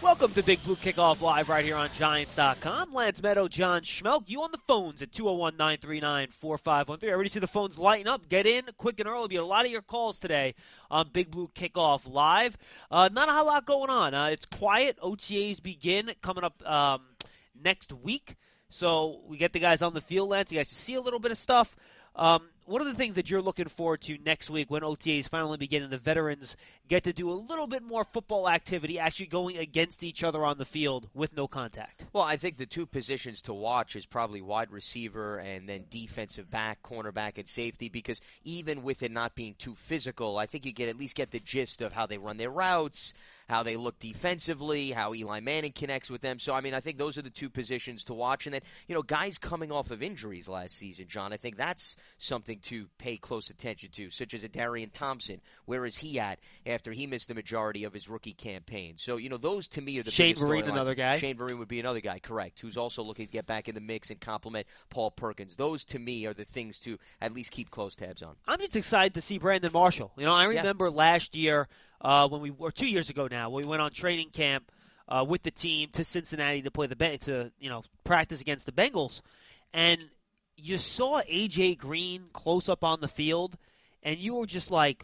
Welcome to Big Blue Kickoff Live right here on Giants.com. Lance Meadow, John Schmelk. You on the phones at 201-939-4513. I already see the phones lighting up. Get in quick and early. Be a lot of your calls today on Big Blue Kickoff Live. Not a whole lot going on. It's quiet. OTAs begin coming up next week. So we get the guys on the field, Lance. You guys can see a little bit of stuff. What are the things that you're looking forward to next week when OTAs finally begin and the veterans get to do a little bit more football activity, actually going against each other on the field with no contact? Well, I think the two positions to watch is probably wide receiver and then defensive back, cornerback, and safety, because even with it not being too physical, I think you at least get the gist of how they run their routes, how they look defensively, how Eli Manning connects with them. So, I mean, I think those are the two positions to watch. And then, guys coming off of injuries last season, John, I think that's something to pay close attention to, such as a Darian Thompson. Where is he at after he missed the majority of his rookie campaign? So, those to me are the Shane biggest Vereen, storylines. another guy. Shane Vereen would be another guy, correct, who's also looking to get back in the mix and complement Paul Perkins. Those, to me, are the things to at least keep close tabs on. I'm just excited to see Brandon Marshall. I remember last year or 2 years ago now, when we went on training camp with the team to Cincinnati to play practice against the Bengals, and you saw A.J. Green close up on the field, and you were just like,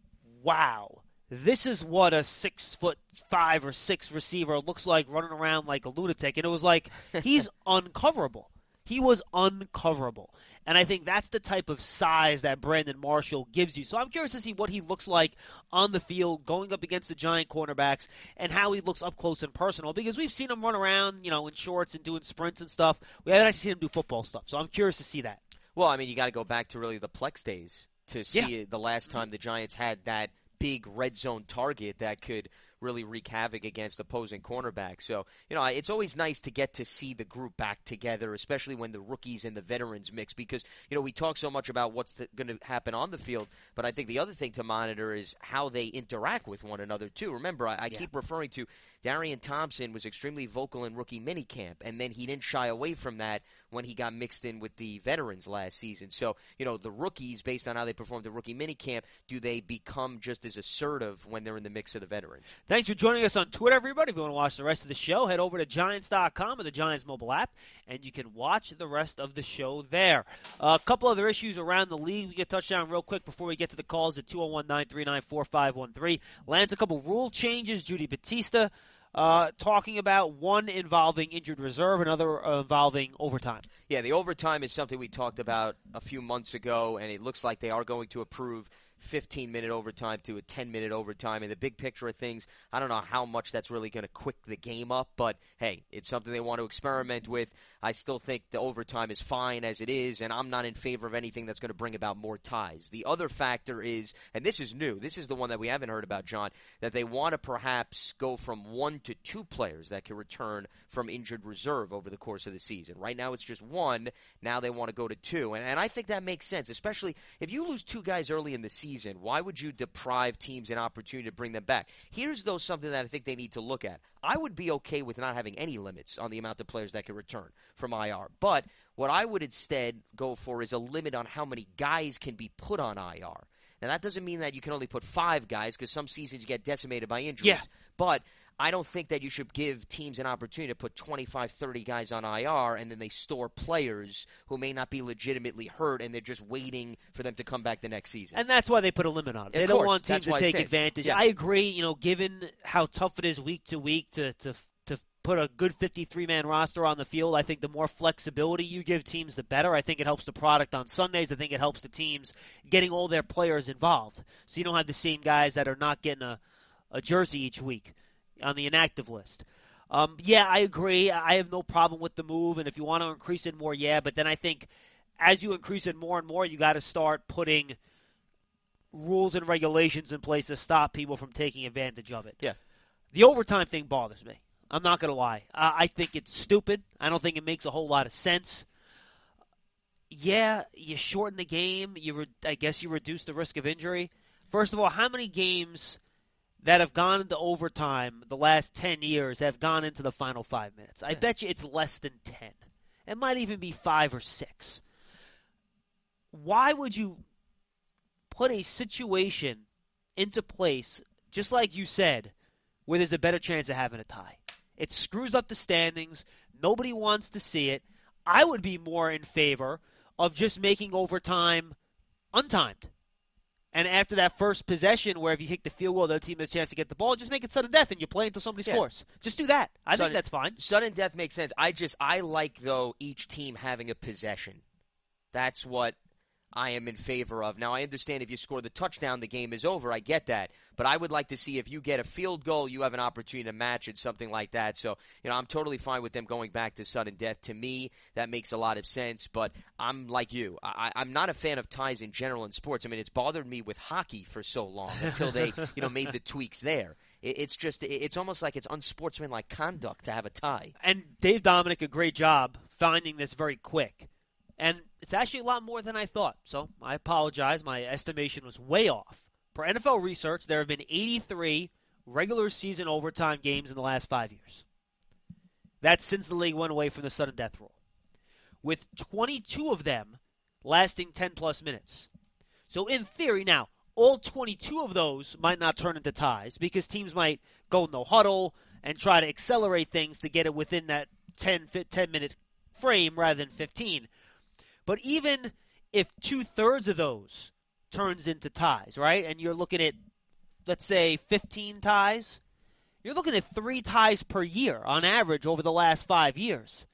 wow, this is what a 6'5" or 6 receiver looks like running around like a lunatic. And it was like, he's uncoverable. He was uncoverable. And I think that's the type of size that Brandon Marshall gives you. So I'm curious to see what he looks like on the field going up against the Giant cornerbacks and how he looks up close and personal, because we've seen him run around, in shorts and doing sprints and stuff. We haven't actually seen him do football stuff. So I'm curious to see that. Well, I mean, you got to go back to really the Plex days to see the last time the Giants had that big red zone target that could really wreak havoc against opposing cornerbacks. So, it's always nice to get to see the group back together, especially when the rookies and the veterans mix, because, we talk so much about what's going to happen on the field, but I think the other thing to monitor is how they interact with one another, too. Remember, I keep referring to Darian Thompson was extremely vocal in rookie minicamp, and then he didn't shy away from that when he got mixed in with the veterans last season. So, the rookies, based on how they performed in rookie minicamp, do they become just as assertive when they're in the mix of the veterans? Thanks for joining us on Twitter, everybody. If you want to watch the rest of the show, head over to Giants.com or the Giants mobile app, and you can watch the rest of the show there. A couple other issues around the league we get touched on real quick before we get to the calls at 201-939-4513. Lance, a couple rule changes. Judy Batista talking about one involving injured reserve, another involving overtime. Yeah, the overtime is something we talked about a few months ago, and it looks like they are going to approve 15-minute overtime to a 10-minute overtime. In the big picture of things, I don't know how much that's really going to quick the game up, but hey, it's something they want to experiment with. I still think the overtime is fine as it is, and I'm not in favor of anything that's going to bring about more ties. The other factor is, and this is new, this is the one that we haven't heard about, John, that they want to perhaps go from 1 to 2 players that can return from injured reserve over the course of the season. Right now it's just 1. Now they want to go to 2, and I think that makes sense, especially if you lose 2 guys early in the season. Why would you deprive teams an opportunity to bring them back? Here's, though, something that I think they need to look at. I would be okay with not having any limits on the amount of players that can return from IR. But what I would instead go for is a limit on how many guys can be put on IR. Now, that doesn't mean that you can only put 5 guys, because some seasons you get decimated by injuries. Yeah. But I don't think that you should give teams an opportunity to put 25, 30 guys on IR, and then they store players who may not be legitimately hurt, and they're just waiting for them to come back the next season. And that's why they put a limit on it. They don't want teams to take advantage. Yeah. I agree, given how tough it is week to week to put a good 53-man roster on the field, I think the more flexibility you give teams, the better. I think it helps the product on Sundays. I think it helps the teams getting all their players involved. So you don't have the same guys that are not getting a jersey each week on the inactive list. Yeah, I agree. I have no problem with the move, and if you want to increase it more, yeah. But then I think as you increase it more and more, you got to start putting rules and regulations in place to stop people from taking advantage of it. Yeah. The overtime thing bothers me. I'm not going to lie. I think it's stupid. I don't think it makes a whole lot of sense. Yeah, you shorten the game. I guess you reduce the risk of injury. First of all, how many games that have gone into overtime the last 10 years have gone into the final 5 minutes? I bet you it's less than 10. It might even be 5 or 6. Why would you put a situation into place, just like you said, where there's a better chance of having a tie? It screws up the standings. Nobody wants to see it. I would be more in favor of just making overtime untimed. And after that first possession, where if you kick the field goal, the other team has a chance to get the ball, just make it sudden death and you play until somebody scores. Just do that. I think that's fine. Sudden death makes sense. I like, though, each team having a possession. That's what I am in favor of. Now, I understand if you score the touchdown, the game is over. I get that. But I would like to see if you get a field goal, you have an opportunity to match it, something like that. So, I'm totally fine with them going back to sudden death. To me, that makes a lot of sense. But I'm like you. I'm not a fan of ties in general in sports. I mean, it's bothered me with hockey for so long until they, made the tweaks there. It's almost like it's unsportsmanlike conduct to have a tie. And Dave Dominic, a great job finding this very quick. And it's actually a lot more than I thought. So I apologize. My estimation was way off. Per NFL research, there have been 83 regular season overtime games in the last 5 years. That's since the league went away from the sudden death rule, with 22 of them lasting 10-plus minutes. So in theory now, all 22 of those might not turn into ties because teams might go no huddle and try to accelerate things to get it within that 10-minute frame rather than 15. But even if 2/3 of those turns into ties, right, and you're looking at, let's say, 15 ties, you're looking at 3 ties per year on average over the last 5 years.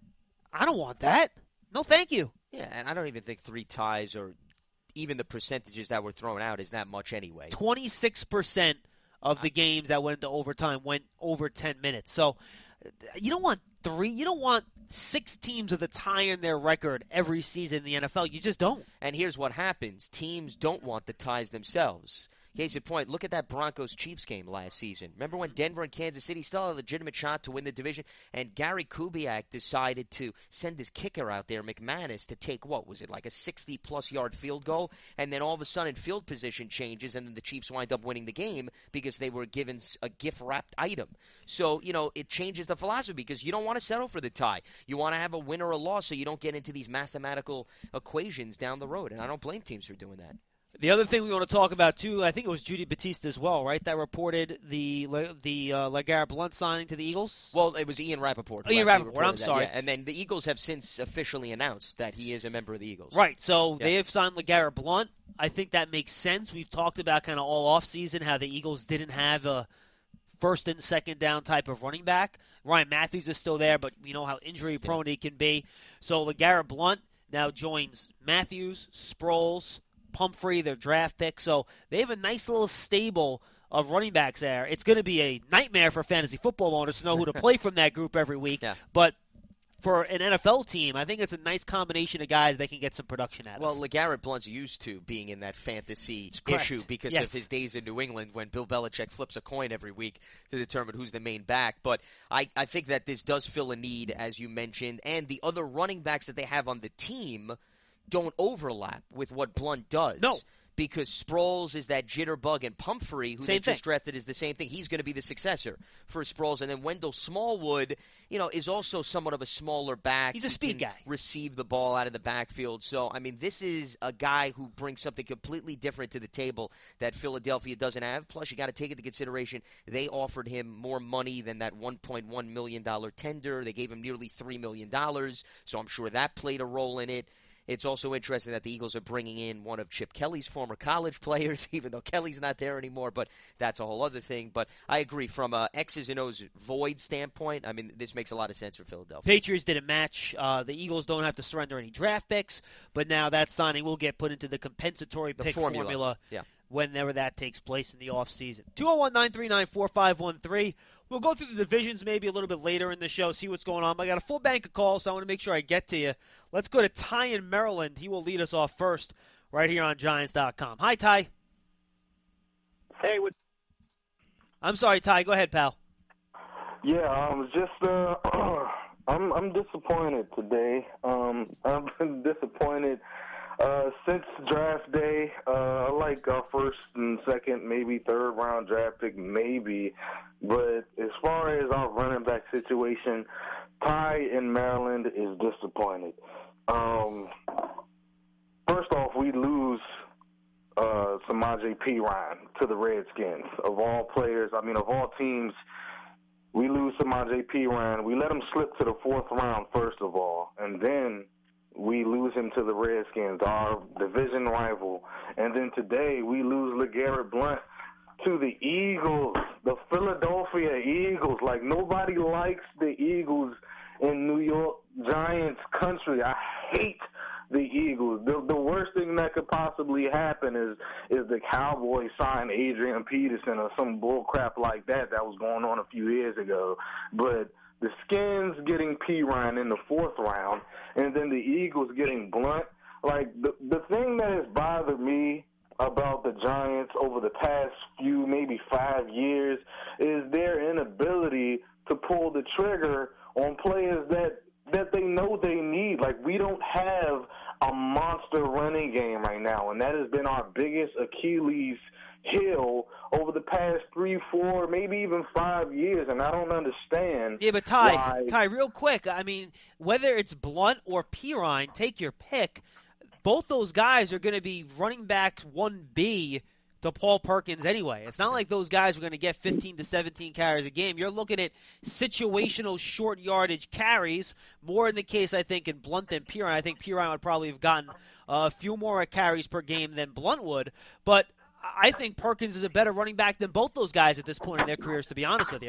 I don't want that. No, thank you. Yeah, and I don't even think 3 ties or even the percentages that were thrown out is that much anyway. 26% of the games that went into overtime went over 10 minutes. So you don't want 3. You don't want 6 teams with a tie in their record every season in the NFL. You just don't. And here's what happens. Teams don't want the ties themselves. Case in point, look at that Broncos-Chiefs game last season. Remember when Denver and Kansas City still had a legitimate shot to win the division, and Gary Kubiak decided to send his kicker out there, McManus, to take, what was it, like a 60-plus yard field goal? And then all of a sudden field position changes, and then the Chiefs wind up winning the game because they were given a gift-wrapped item. So, it changes the philosophy because you don't want to settle for the tie. You want to have a win or a loss so you don't get into these mathematical equations down the road, and I don't blame teams for doing that. The other thing we want to talk about, too, I think it was Judy Batista as well, right, that reported the LeGarrette Blount signing to the Eagles? Well, it was Ian Rappaport. Oh, Ian Rappaport, I'm sorry. Yeah. And then the Eagles have since officially announced that he is a member of the Eagles. Right, so they have signed LeGarrette Blount. I think that makes sense. We've talked about kind of all offseason how the Eagles didn't have a first and second down type of running back. Ryan Matthews is still there, but we know how injury-prone he can be. So LeGarrette Blount now joins Matthews, Sproles, Pumphrey, their draft pick. So they have a nice little stable of running backs there. It's going to be a nightmare for fantasy football owners to know who to play from that group every week. Yeah. But for an NFL team, I think it's a nice combination of guys that can get some production out of. Well, LeGarrette Blount's used to being in that fantasy issue because of his days in New England when Bill Belichick flips a coin every week to determine who's the main back. But I think that this does fill a need, as you mentioned, and the other running backs that they have on the team don't overlap with what Blount does. No. Because Sproles is that jitterbug, and Pumphrey, who they just drafted, is the same thing. He's going to be the successor for Sproles. And then Wendell Smallwood, is also somewhat of a smaller back. He's a speed guy. Receive the ball out of the backfield. So, this is a guy who brings something completely different to the table that Philadelphia doesn't have. Plus, you got to take into consideration they offered him more money than that $1.1 million tender. They gave him nearly $3 million. So I'm sure that played a role in it. It's also interesting that the Eagles are bringing in one of Chip Kelly's former college players, even though Kelly's not there anymore, but that's a whole other thing. But I agree, from a X's and O's void standpoint, this makes a lot of sense for Philadelphia. Patriots didn't match. The Eagles don't have to surrender any draft picks, but now that signing will get put into the compensatory pick formula. Yeah. Whenever that takes place in the offseason. 201-939-4513. We'll go through the divisions maybe a little bit later in the show, see what's going on. I got a full bank of calls, so I want to make sure I get to you. Let's go to Ty in Maryland. He will lead us off first right here on Giants.com. Hi, Ty. Hey, I'm sorry, Ty. Go ahead, pal. Yeah, I'm disappointed today. I've been disappointed since draft day. I like our first and second, maybe third round draft pick, maybe. But as far as our running back situation, Ty in Maryland is disappointed. First off, we lose Samaje Perine to the Redskins. Of all players, of all teams, We lose Samaje Perine. We let him slip to the 4th round, first of all, and then we lose him to the Redskins, our division rival. And then today we lose LeGarrette Blount to the Eagles, the Philadelphia Eagles. Like, nobody likes the Eagles in New York Giants country. I hate the Eagles. The worst thing that could possibly happen is the Cowboys sign Adrian Peterson or some bull crap like that was going on a few years ago. But the Skins getting Perine in the 4th round, and then the Eagles getting Blount. Like, the thing that has bothered me about the Giants over the past few, maybe 5 years, is their inability to pull the trigger on players that they know they need. Like, we don't have a monster running game right now, and that has been our biggest Achilles heel over the past 3, 4, maybe even 5 years, and I don't understand. Yeah, but Ty, real quick, I mean, whether it's Blount or Perine, take your pick, both those guys are going to be running backs 1B to Paul Perkins anyway. It's not like those guys are going to get 15 to 17 carries a game. You're looking at situational short yardage carries, more in the case, I think, in Blount than Perine. I think Perine would probably have gotten a few more carries per game than Blount would, but I think Perkins is a better running back than both those guys at this point in their careers, to be honest with you.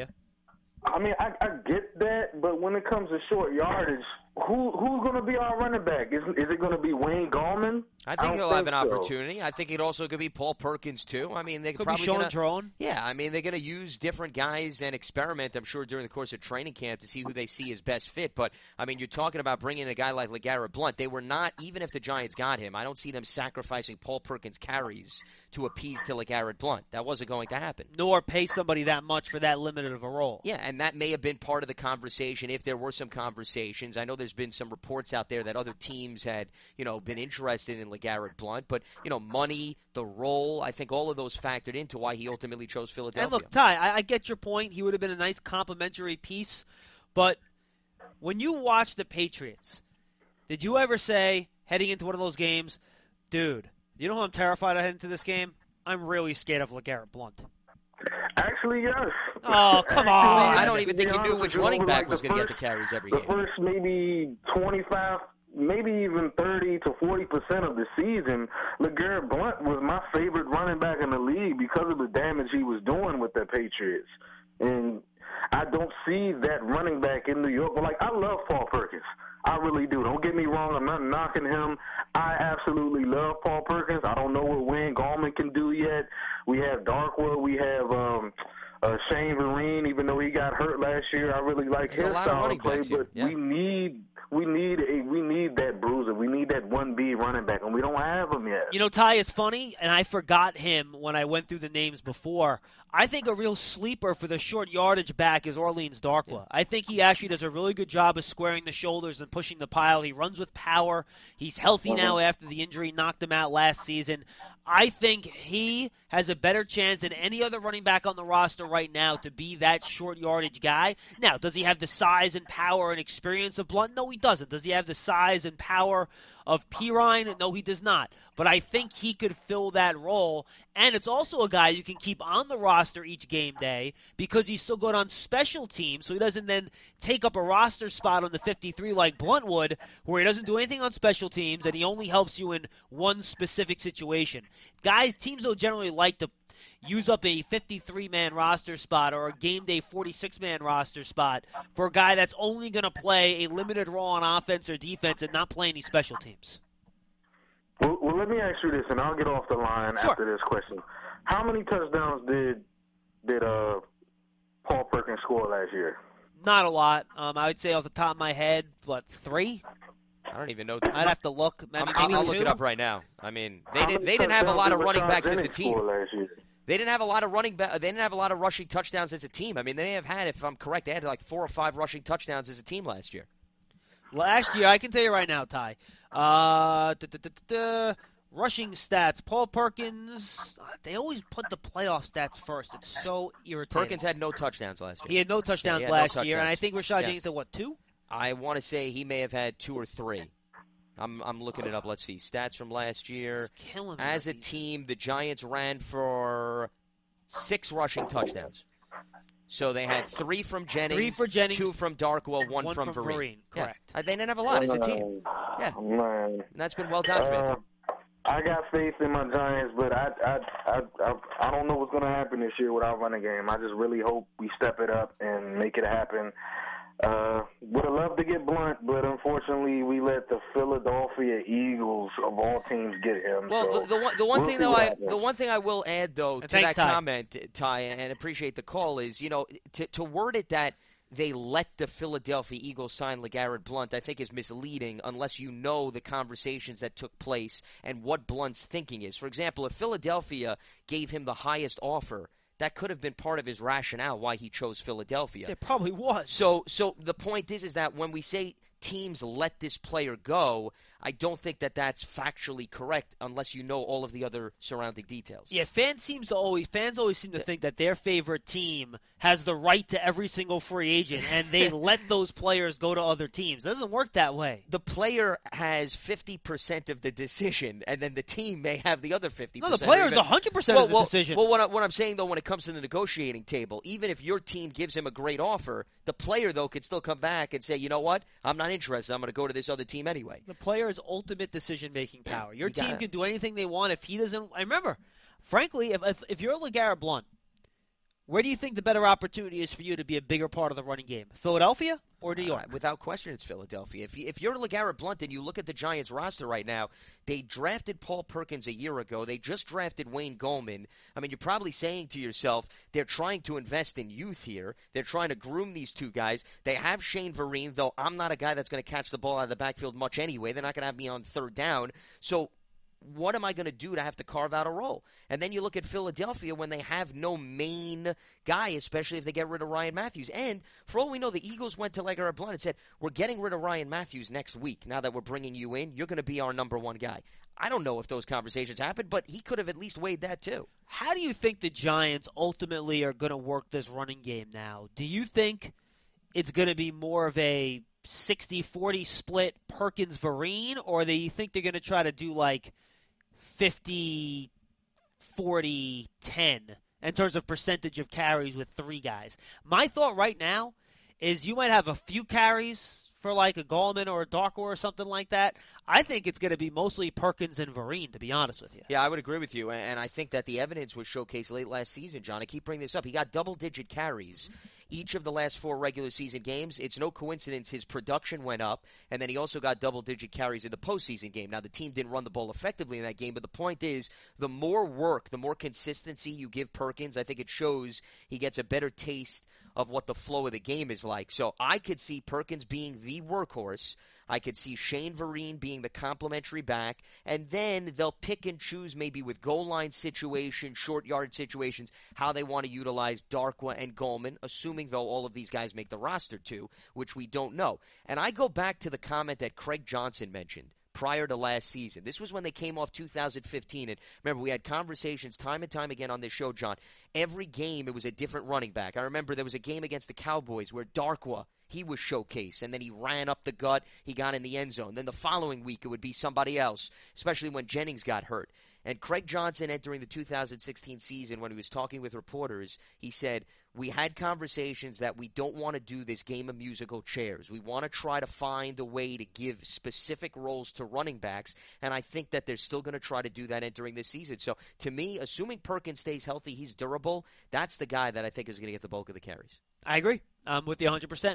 I mean, I get that, but when it comes to short yardage, who's going to be our running back? Is it going to be Wayne Gallman? I think he'll have an opportunity. I think it also could be Paul Perkins, too. I mean, they could probably be Sean Drone. Yeah, I mean, they're going to use different guys and experiment, I'm sure, during the course of training camp to see who they see as best fit. But, I mean, you're talking about bringing a guy like LeGarrette Blount. They were not, even if the Giants got him, I don't see them sacrificing Paul Perkins' carries to appease to LeGarrette Blount. That wasn't going to happen. Nor pay somebody that much for that limited of a role. Yeah, and that may have been part of the conversation, if there were some conversations. I know there's been some reports out there that other teams had, been interested in LeGarrette Blount, but, money, the role, I think all of those factored into why he ultimately chose Philadelphia. And look, Ty, I get your point. He would have been a nice complimentary piece, but when you watch the Patriots, did you ever say, heading into one of those games, dude, you know who I'm terrified of heading into this game? I'm really scared of LeGarrette Blount. Actually, yes. Oh, come on. I don't even think you knew which running back was going to get the carries every game. The first maybe 25, maybe even 30 to 40% of the season, LeGarrette Blount was my favorite running back in the league because of the damage he was doing with the Patriots. And I don't see that running back in New York. But, I love Paul Perkins. I really do. Don't get me wrong. I'm not knocking him. I absolutely love Paul Perkins. I don't know what Wayne Gallman can do yet. We have Darkwa. We have Shane Vereen, even though he got hurt last year. I really like his style of play, but we need that bruiser. We need that 1B running back, and we don't have him yet. Ty, it's funny, and I forgot him when I went through the names before. I think a real sleeper for the short yardage back is Orleans Darkwa. Yeah. I think he actually does a really good job of squaring the shoulders and pushing the pile. He runs with power. He's healthy now after the injury knocked him out last season. I think he has a better chance than any other running back on the roster right now to be that short yardage guy. Now, does he have the size and power and experience of Blount? No, he doesn't. Does he have the size and power of Perine? No, he does not. But I think he could fill that role. And it's also a guy you can keep on the roster each game day because he's so good on special teams, so he doesn't then take up a roster spot on the 53 like Blount would, where he doesn't do anything on special teams and he only helps you in one specific situation. Teams don't generally like to use up a 53-man roster spot or a game day 46-man roster spot for a guy that's only going to play a limited role on offense or defense and not play any special teams. Well, let me ask you this, and I'll get off the line after this question. How many touchdowns did Paul Perkins score last year? Not a lot. I would say off the top of my head, 3? I don't even know. I'd have to look. I'll look it up right now. I mean, they didn't have a lot of running backs as a team. They didn't have a lot of They didn't have a lot of rushing touchdowns as a team. I mean, they may have had, if I'm correct, they had 4 or 5 rushing touchdowns as a team last year. Last year, I can tell you right now, Ty. Rushing stats. Paul Perkins, they always put the playoff stats first. It's so irritating. Perkins had no touchdowns last year. He had no touchdowns last year, and I think Rashad Jenkins had, 2? I want to say he may have had 2 or 3. I'm looking it up. Let's see. Stats from last year. As a team, the Giants ran for 6 rushing touchdowns. So they had 3 from Jennings, 3 for Jennings, 2 from Darkwa, 1 from Vereen. Correct. Yeah. They didn't have a lot as a team. Yeah, man. And that's been well documented. I got faith in my Giants, but I don't know what's going to happen this year with our running game. I just really hope we step it up and make it happen. Would have loved to get Blunt, but unfortunately we let the Philadelphia Eagles of all teams get him. Well, so the one thing I will add though to that comment, Ty, and appreciate the call is, to word it that they let the Philadelphia Eagles sign LeGarrette Blunt, I think is misleading unless you know the conversations that took place and what Blunt's thinking is. For example, if Philadelphia gave him the highest offer, that could have been part of his rationale why he chose Philadelphia. It probably was. So the point is that when we say teams let this player go, I don't think that that's factually correct unless you know all of the other surrounding details. Yeah, fans always seem to think that their favorite team has the right to every single free agent, and they let those players go to other teams. It doesn't work that way. The player has 50% of the decision, and then the team may have the other 50%. No, the player is 100% of the decision. Well, what I'm saying, though, when it comes to the negotiating table, even if your team gives him a great offer, the player, though, could still come back and say, you know what, I'm not interested. I'm going to go to this other team anyway. The player's ultimate decision-making power. Your team can do anything they want if he doesn't. I remember, frankly, if you're LeGarrette Blunt, where do you think the better opportunity is for you to be a bigger part of the running game? Philadelphia or New York? Without question, it's Philadelphia. If you're LeGarrette Blunt and you look at the Giants roster right now, they drafted Paul Perkins a year ago. They just drafted Wayne Gallman. I mean, you're probably saying to yourself, they're trying to invest in youth here. They're trying to groom these two guys. They have Shane Vereen, though I'm not a guy that's going to catch the ball out of the backfield much anyway. They're not going to have me on third down. So what am I going to do to have to carve out a role? And then you look at Philadelphia when they have no main guy, especially if they get rid of Ryan Matthews. And for all we know, the Eagles went to LeGarrette Blunt and said, we're getting rid of Ryan Matthews next week. Now that we're bringing you in, you're going to be our number one guy. I don't know if those conversations happened, but he could have at least weighed that too. How do you think the Giants ultimately are going to work this running game now? Do you think it's going to be more of a 60-40 split Perkins-Vereen, or do you think they're going to try to do like 50-40-10 in terms of percentage of carries with 3 guys? My thought right now is you might have a few carries for like a Gallman or a Darkwa or something like that. I think it's going to be mostly Perkins and Vereen, to be honest with you. Yeah, I would agree with you, and I think that the evidence was showcased late last season, John. I keep bringing this up. He got double-digit carries each of the last 4 regular season games. It's no coincidence his production went up, and then he also got double-digit carries in the postseason game. Now, the team didn't run the ball effectively in that game, but the point is, the more work, the more consistency you give Perkins, I think it shows he gets a better taste of what the flow of the game is like. So I could see Perkins being the workhorse. I could see Shane Vereen being the complimentary back, and then they'll pick and choose maybe with goal line situations, short yard situations, how they want to utilize Darkwa and Gallman, assuming, though, all of these guys make the roster too, which we don't know. And I go back to the comment that Craig Johnson mentioned prior to last season. This was when they came off 2015, and remember, we had conversations time and time again on this show, John. Every game, it was a different running back. I remember there was a game against the Cowboys where Darkwa, he was showcased, and then he ran up the gut, he got in the end zone. Then the following week, it would be somebody else, especially when Jennings got hurt. And Craig Johnson, entering the 2016 season, when he was talking with reporters, he said, we had conversations that we don't want to do this game of musical chairs. We want to try to find a way to give specific roles to running backs, and I think that they're still going to try to do that entering this season. So, to me, assuming Perkins stays healthy, he's durable, that's the guy that I think is going to get the bulk of the carries. I agree. I'm with you 100%.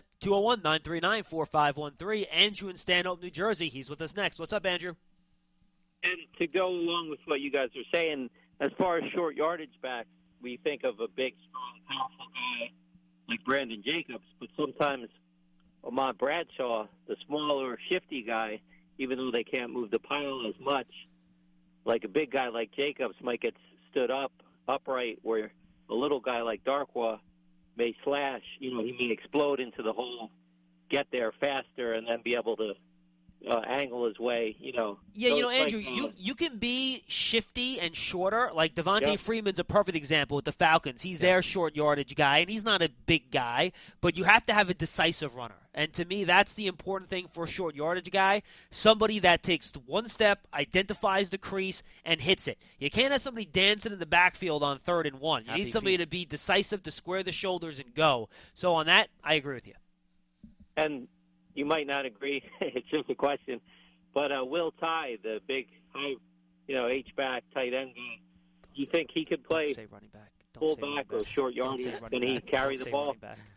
201-939-4513. Andrew in Stanhope, New Jersey. He's with us next. What's up, Andrew? And to go along with what you guys are saying, as far as short yardage backs, we think of a big, strong, powerful guy like Brandon Jacobs, but sometimes Ahmad Bradshaw, the smaller, shifty guy, even though they can't move the pile as much, like a big guy like Jacobs might get stood up, upright, where a little guy like Darkwa may slash, he may explode into the hole, get there faster, and then be able to angle his way, Yeah, Andrew, you can be shifty and shorter. Like Devontae Freeman's a perfect example with the Falcons. He's their short yardage guy, and he's not a big guy, but you have to have a decisive runner. And to me, that's the important thing for a short yardage guy. Somebody that takes one step, identifies the crease, and hits it. You can't have somebody dancing in the backfield on 3rd and 1. You need somebody to be decisive, to square the shoulders and go. So on that, I agree with you. And you might not agree. It's just a question. But Will Tye, the big high, H-back tight end guy, do you think he could play running back. Fullback or short yardage? Can he carry the ball?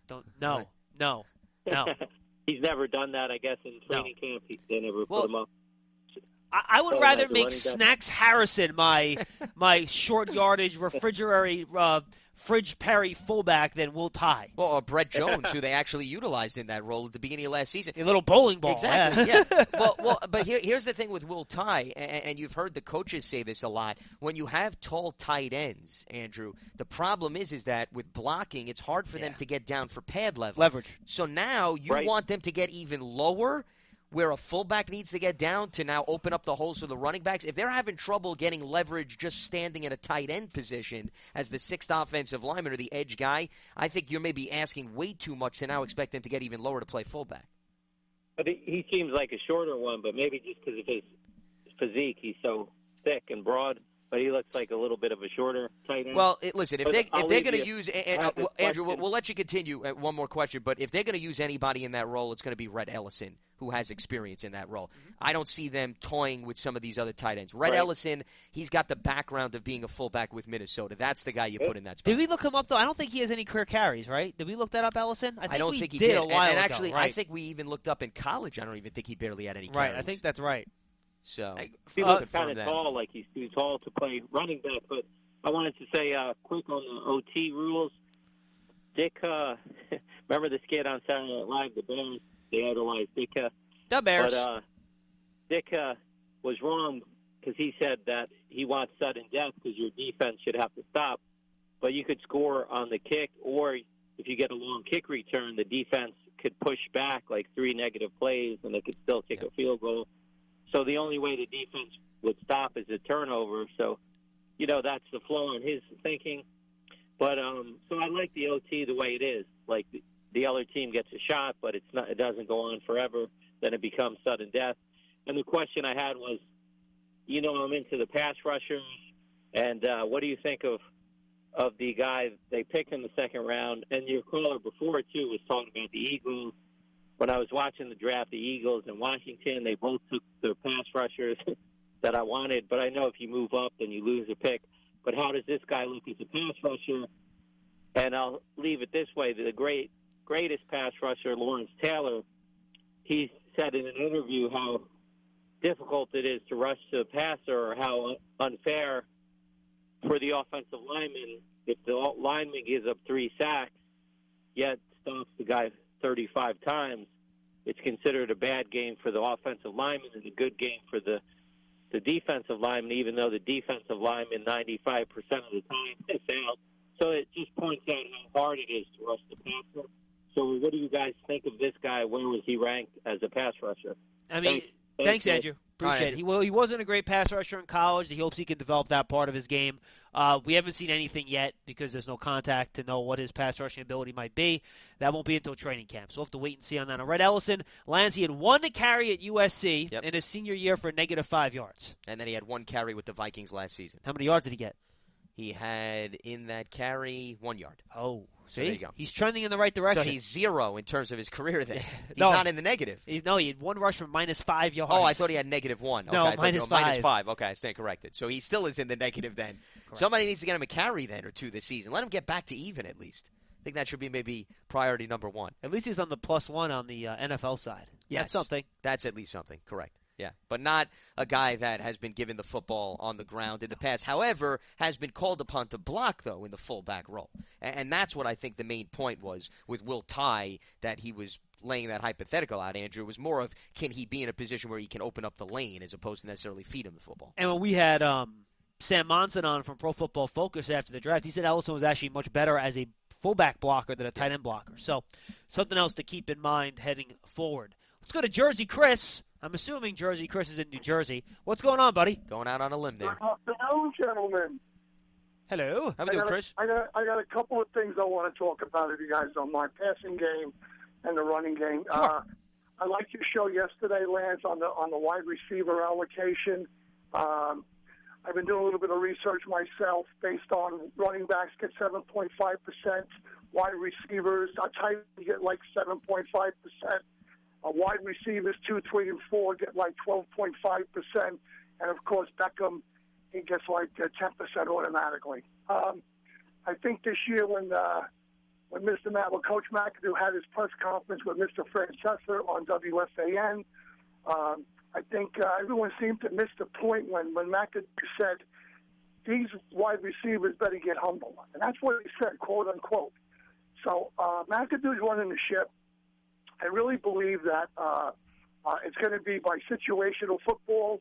No. He's never done that, I guess, in training camp. They never put him up. I would rather make Snacks Harrison my short yardage Fridge Perry fullback than Will Tye. Well, or Brett Jones, who they actually utilized in that role at the beginning of last season. A little bowling ball. Exactly, yeah. Well, but here's the thing with Will Tye, and you've heard the coaches say this a lot. When you have tall tight ends, Andrew, the problem is that with blocking, it's hard for them to get down for pad leverage. So now you want them to get even lower, where a fullback needs to get down to now open up the holes for the running backs. If they're having trouble getting leverage just standing in a tight end position as the 6th offensive lineman or the edge guy, I think you're maybe asking way too much to now expect them to get even lower to play fullback. But he seems like a shorter one, but maybe just because of his physique, he's so thick and broad. But he looks like a little bit of a shorter tight end. Well, listen, if they're going to use Andrew, we'll let you continue. One more question, but if they're going to use anybody in that role, it's going to be Rhett Ellison, who has experience in that role. Mm-hmm. I don't see them toying with some of these other tight ends. Rhett Ellison, he's got the background of being a fullback with Minnesota. That's the guy you put in that spot. Did we look him up though? I don't think he has any career carries, right? Did we look that up, Ellison? I don't think he did. And actually, I think we even looked up in college. I don't even think he barely had any carries. Right, I think that's right. So he looks kind of tall, like he's too tall to play running back. But I wanted to say quick on the OT rules. Dick, remember the skit on Saturday Night Live, the Bears? They idolized Dick. The Bears. But Dick was wrong because he said that he wants sudden death because your defense should have to stop. But you could score on the kick, or if you get a long kick return, the defense could push back like 3 negative plays, and they could still kick a field goal. So the only way the defense would stop is a turnover. So, that's the flaw in his thinking. But so I like the OT the way it is. Like the other team gets a shot, but it doesn't go on forever. Then it becomes sudden death. And the question I had was, I'm into the pass rushers, and what do you think of the guy they picked in the 2nd round? And your caller before too was talking about the Eagles. When I was watching the draft, the Eagles and Washington, they both took their pass rushers that I wanted. But I know if you move up, then you lose a pick. But how does this guy look as a pass rusher? And I'll leave it this way. The greatest pass rusher, Lawrence Taylor, he said in an interview how difficult it is to rush to a passer, or how unfair for the offensive lineman if the lineman gives up 3 sacks, yet stops the guy 35 times. It's considered a bad game for the offensive lineman and a good game for the defensive lineman, even though the defensive lineman 95% of the time is out. So it just points out how hard it is to rush the passer. So what do you guys think of this guy? Where was he ranked as a pass rusher? I mean, thanks Andrew. Appreciate it. He wasn't a great pass rusher in college. He hopes he can develop that part of his game. We haven't seen anything yet because there's no contact to know what his pass rushing ability might be. That won't be until training camp, so we'll have to wait and see on that. Rhett Ellison, Lance, he had 1 carry at USC in his senior year for -5 yards. And then he had 1 carry with the Vikings last season. How many yards did he get? He had in that carry 1 yard. Oh, see? So there you go. He's trending in the right direction. So he's 0 in terms of his career then. He's not in the negative. He had 1 rush for -5 yards. Oh, I thought he had -1. Okay, no, -5. -5. Okay, I stand corrected. So he still is in the negative then. Correct. Somebody needs to get him a carry then or 2 this season. Let him get back to even at least. I think that should be maybe priority number 1. At least he's on the +1 on the NFL side. Yes. That's something. That's at least something. Correct. Yeah, but not a guy that has been given the football on the ground in the past. However, has been called upon to block, though, in the fullback role. And that's what I think the main point was with Will Tye, that he was laying that hypothetical out, Andrew. It was more of, can he be in a position where he can open up the lane as opposed to necessarily feed him the football. And when we had Sam Monson on from Pro Football Focus after the draft, he said Ellison was actually much better as a fullback blocker than a tight end blocker. So something else to keep in mind heading forward. Let's go to Jersey Chris. I'm assuming Jersey Chris is in New Jersey. What's going on, buddy? Going out on a limb there. Good afternoon, gentlemen. Hello. How are we doing, Chris? I got a couple of things I want to talk about if you guys don't mind. Passing game and the running game. Sure. I liked your show yesterday, Lance, on the wide receiver allocation. I've been doing a little bit of research myself based on running backs get 7.5%, wide receivers, tight ends get like 7.5%. Wide receivers 2, 3, and 4 get like 12.5%, and of course Beckham, he gets like 10% automatically. I think this year when Coach McAdoo had his press conference with Mr. Francesa on WFAN, I think everyone seemed to miss the point when McAdoo said these wide receivers better get humble, and that's what he said, quote unquote. So McAdoo's running the ship. I really believe that it's going to be by situational football.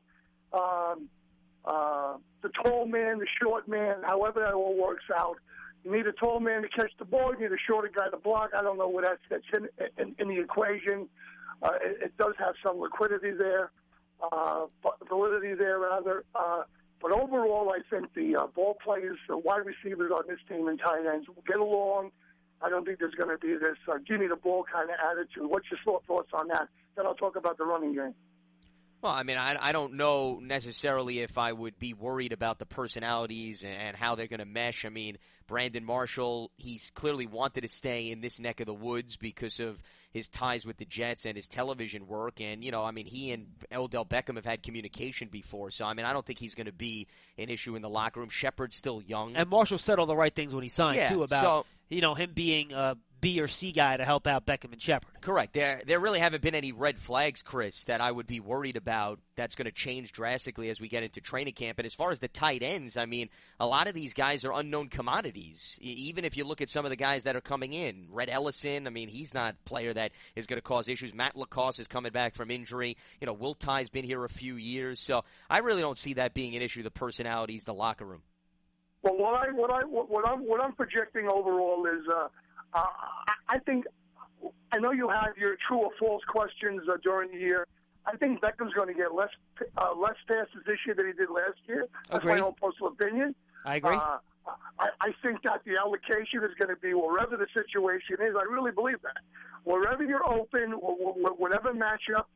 The tall man, the short man, however that all works out. You need a tall man to catch the ball. You need a shorter guy to block. I don't know where that fits in the equation. It does have some liquidity there, validity there, rather. But overall, I think the ball players, the wide receivers on this team and tight ends will get along. I don't think there's going to be this give me the ball kind of attitude. What's your thoughts on that? Then I'll talk about the running game. Well, I mean, I don't know necessarily if I would be worried about the personalities and how they're going to mesh. I mean, Brandon Marshall, he's clearly wanted to stay in this neck of the woods because of his ties with the Jets and his television work. And, I mean, he and Odell Beckham have had communication before. So, I mean, I don't think he's going to be an issue in the locker room. Shepard's still young. And Marshall said all the right things when he signed, too, about him being a B or C guy to help out Beckham and Shepard. Correct. There really haven't been any red flags, Chris, that I would be worried about that's going to change drastically as we get into training camp. And as far as the tight ends, I mean, a lot of these guys are unknown commodities. Even if you look at some of the guys that are coming in, Red Ellison, I mean, he's not a player that is going to cause issues. Matt LaCosse is coming back from injury. Will Ty's been here a few years. So I really don't see that being an issue, the personalities, the locker room. Well, what I'm projecting overall is I think I know you have your true or false questions during the year. I think Beckham's going to get less passes this year than he did last year. That's my own personal opinion. I agree. I think that the allocation is going to be wherever the situation is. I really believe that. Wherever you're open, whatever matchup,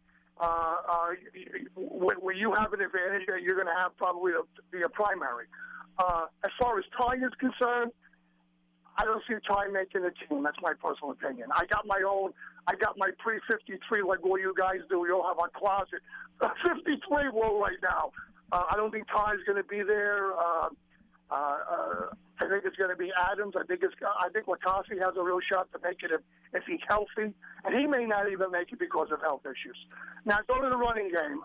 where you have an advantage, you're going to have probably be a primary. As far as Ty is concerned, I don't see Ty making the team. That's my personal opinion. I got my pre-53 like all you guys do. We all have our closet. 53 low right now. I don't think Ty's going to be there. I think it's going to be Adams. I think LaCosse has a real shot to make it if he's healthy, and he may not even make it because of health issues. Now go to the running game.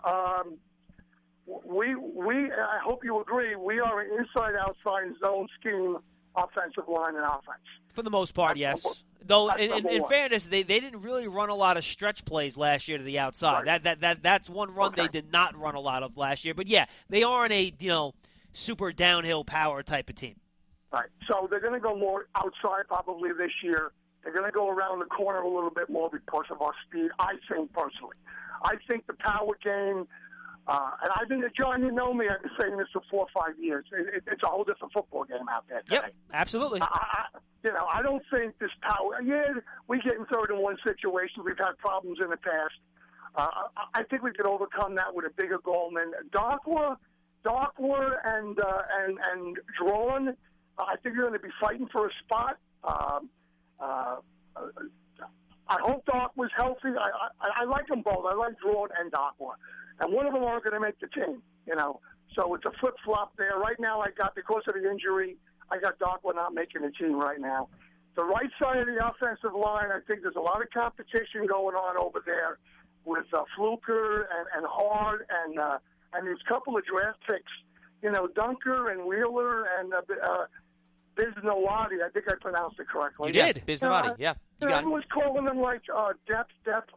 I hope you agree. We are an inside-outside zone scheme. Offensive line and offense. For the most part, yes. Though, in fairness, they didn't really run a lot of stretch plays last year to the outside. Right. That's one run they did not run a lot of last year. But yeah, they aren't a super downhill power type of team. Right. So they're going to go more outside probably this year. They're going to go around the corner a little bit more because of our speed. I think personally, the power game. And I think that, John, you know me, I've been saying this for 4 or 5 years. It's a whole different football game out there today. Yep, absolutely. I don't think this power. Yeah, we get in third and one situations. We've had problems in the past. I think we could overcome that with a bigger goalman. Darkwa, and Drawn. I think you're going to be fighting for a spot. I hope Darkwa's healthy. I like them both. I like Drawn and Darkwa. And one of them aren't going to make the team, So it's a flip-flop there. Right now, because of the injury, I got Darkwa not making the team right now. The right side of the offensive line, I think there's a lot of competition going on over there with Fluker and Hard and these couple of draft picks. Dunker and Wheeler and Biznawadi. I think I pronounced it correctly. You did. Biznawadi, yeah. You got it. Everyone's calling them like depth.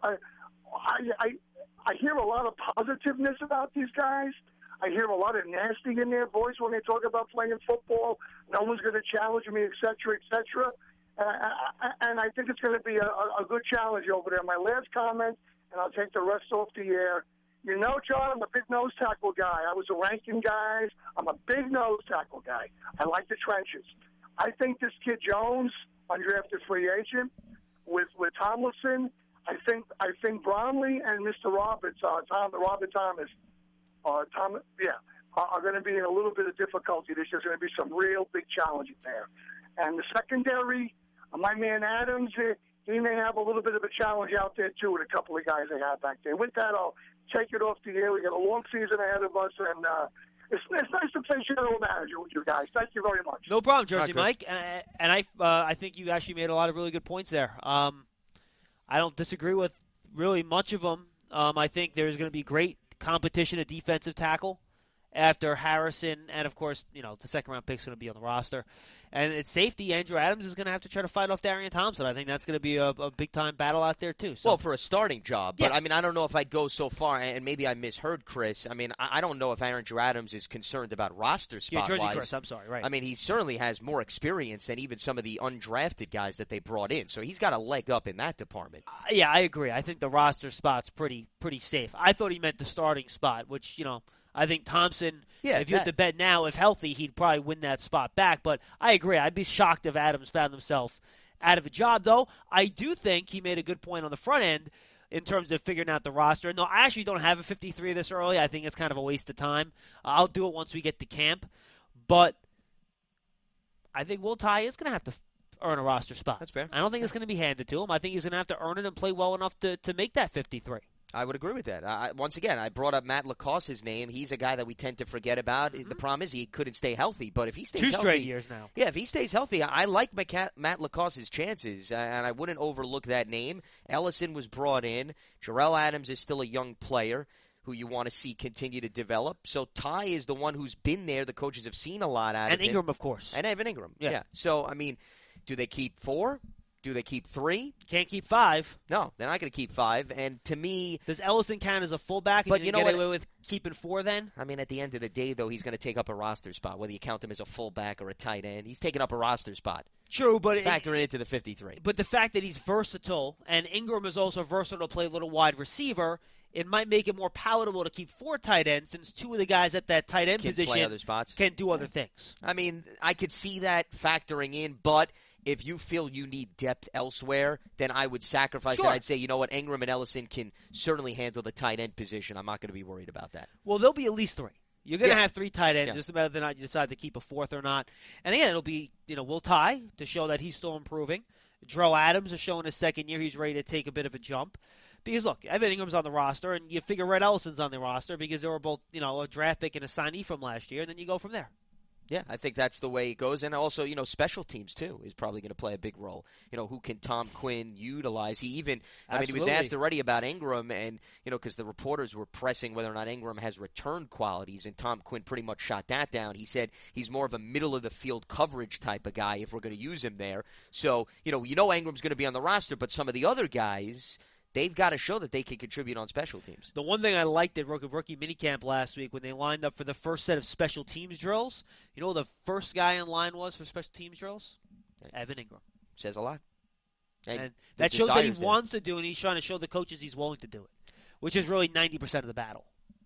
I hear a lot of positiveness about these guys. I hear a lot of nasty in their voice when they talk about playing football. No one's going to challenge me, et cetera, et cetera. And I think it's going to be a good challenge over there. My last comment, and I'll take the rest off the air. John, I'm a big nose tackle guy. I was a ranking guy. I'm a big nose tackle guy. I like the trenches. I think this kid Jones, undrafted free agent, with Tomlinson, I think Bromley and Mr. Roberts, Robert Thomas, are going to be in a little bit of difficulty. There's going to be some real big challenges there. And the secondary, my man Adams, he may have a little bit of a challenge out there, too, with a couple of guys they have back there. With that, I'll take it off the air. We got a long season ahead of us, and it's nice to play general manager with you guys. Thank you very much. No problem, Jersey Mike. And I think you actually made a lot of really good points there. I don't disagree with really much of them. I think there's going to be great competition at defensive tackle after Harrison, and of course, the second-round pick's going to be on the roster. And at safety, Andrew Adams is going to have to try to fight off Darian Thompson. I think that's going to be a big-time battle out there, too. So. Well, for a starting job. But, yeah. I mean, I don't know if I'd go so far, and maybe I misheard Chris. I mean, I don't know if Andrew Adams is concerned about roster spot-wise. Yeah, Jersey Chris, I'm sorry, right. I mean, he certainly has more experience than even some of the undrafted guys that they brought in. So he's got a leg up in that department. Yeah, I agree. I think the roster spot's pretty safe. I thought he meant the starting spot, which, I think Thompson, if you have to bet now, if healthy, he'd probably win that spot back. But I agree. I'd be shocked if Adams found himself out of a job, though. I do think he made a good point on the front end in terms of figuring out the roster. No, I actually don't have a 53 this early. I think it's kind of a waste of time. I'll do it once we get to camp. But I think Will Tye is going to have to earn a roster spot. That's fair. I don't think it's going to be handed to him. I think he's going to have to earn it and play well enough to make that 53. I would agree with that. Once again, I brought up Matt Lacosse's name. He's a guy that we tend to forget about. Mm-hmm. The problem is he couldn't stay healthy. But if he stays healthy... 2 straight years now. Yeah, if he stays healthy, I like Matt Lacosse's chances, and I wouldn't overlook that name. Ellison was brought in. Jarrell Adams is still a young player who you want to see continue to develop. So Tye is the one who's been there. The coaches have seen a lot out of him. And Ingram, of course. And Evan Ingram, yeah. So, I mean, do they keep 4? Do they keep 3? Can't keep 5. No, they're not going to keep 5. And to me... Does Ellison count as a fullback? But you know what? Get away with keeping 4 then? I mean, at the end of the day, though, he's going to take up a roster spot, whether you count him as a fullback or a tight end. He's taking up a roster spot. True, but... Factor it into the 53. But the fact that he's versatile, and Ingram is also versatile to play a little wide receiver, it might make it more palatable to keep 4 tight ends since 2 of the guys at that tight end position play other spots. Can do other things. I mean, I could see that factoring in, but... If you feel you need depth elsewhere, then I would sacrifice it. I'd say, you know what, Ingram and Ellison can certainly handle the tight end position. I'm not going to be worried about that. Well, there'll be at least 3. You're going to have 3 tight ends, just about whether or not you decide to keep a 4th or not. And again, it'll be, Will Tye to show that he's still improving. Jarrell Adams is showing his second year. He's ready to take a bit of a jump. Because, look, Evan Ingram's on the roster, and you figure Red Ellison's on the roster because they were both, a draft pick and a signee from last year, and then you go from there. Yeah, I think that's the way it goes. And also, special teams, too, is probably going to play a big role. Who can Tom Quinn utilize? He was asked already about Ingram, and, because the reporters were pressing whether or not Ingram has return qualities, and Tom Quinn pretty much shot that down. He said he's more of a middle-of-the-field coverage type of guy if we're going to use him there. So, Ingram's going to be on the roster, but some of the other guys... They've got to show that they can contribute on special teams. The one thing I liked at rookie minicamp last week when they lined up for the first set of special teams drills, who the first guy in line was for special teams drills? Evan Ingram. Says a lot. And that shows that he wants to do, and he's trying to show the coaches he's willing to do it, which is really 90% of the battle.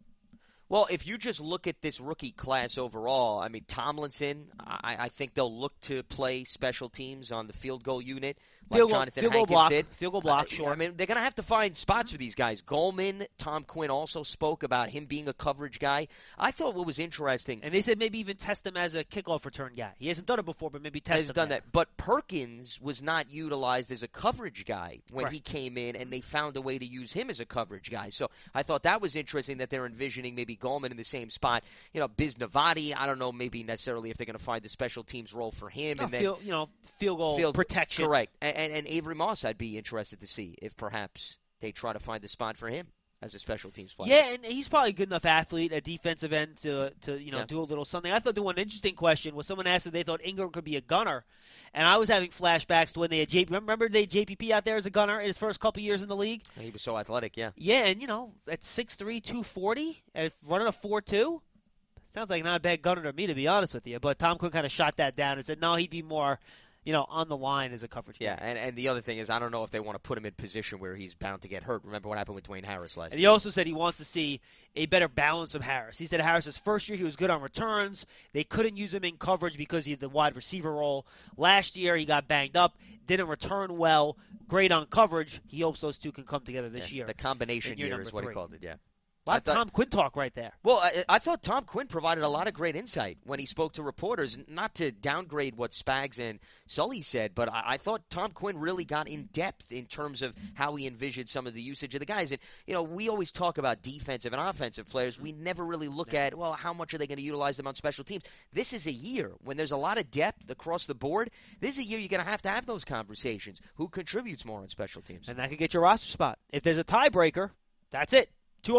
Well, if you just look at this rookie class overall, I mean, Tomlinson, I think they'll look to play special teams on the field goal unit, like Jonathan Hankins did. Field goal block, sure. I mean, they're going to have to find spots for these guys. Goldman, Tom Quinn also spoke about him being a coverage guy. I thought what was interesting. And they said maybe even test him as a kickoff return guy. He hasn't done it before, but maybe test him. He hasn't done that. But Perkins was not utilized as a coverage guy when he came in, and they found a way to use him as a coverage guy. So I thought that was interesting that they're envisioning maybe Goldman in the same spot. Biz Navati, I don't know maybe necessarily if they're going to find the special teams role for him. And then field goal protection. Correct. And Avery Moss, I'd be interested to see if perhaps they try to find a spot for him as a special teams player. Yeah, and he's probably a good enough athlete at defensive end to do a little something. I thought the one interesting question was someone asked if they thought Ingram could be a gunner, and I was having flashbacks to when they had remember they had JPP out there as a gunner in his first couple years in the league? He was so athletic, yeah. Yeah, and at 6'3", 240, and running a 4.2, sounds like not a bad gunner to me, to be honest with you. But Tom Quinn kind of shot that down and said, no, he'd be more on the line as a coverage Yeah, player. and the other thing is I don't know if they want to put him in position where he's bound to get hurt. Remember what happened with Dwayne Harris last And year. he also said he wants to see a better balance of Harris. He said Harris's first year he was good on returns. They couldn't use him in coverage because he had the wide receiver role. Last year he got banged up, didn't return well, great on coverage. He hopes those two can come together this year. The combination year year is what 3. he called it, yeah. A lot of Tom Quinn talk right there. Well, I thought Tom Quinn provided a lot of great insight when he spoke to reporters, not to downgrade what Spags and Sully said, but I thought Tom Quinn really got in depth in terms of how he envisioned some of the usage of the guys. And, we always talk about defensive and offensive players. We never really look at, well, how much are they going to utilize them on special teams? This is a year when there's a lot of depth across the board. This is a year you're going to have those conversations. Who contributes more on special teams? And that could get your roster spot. If there's a tiebreaker, that's it.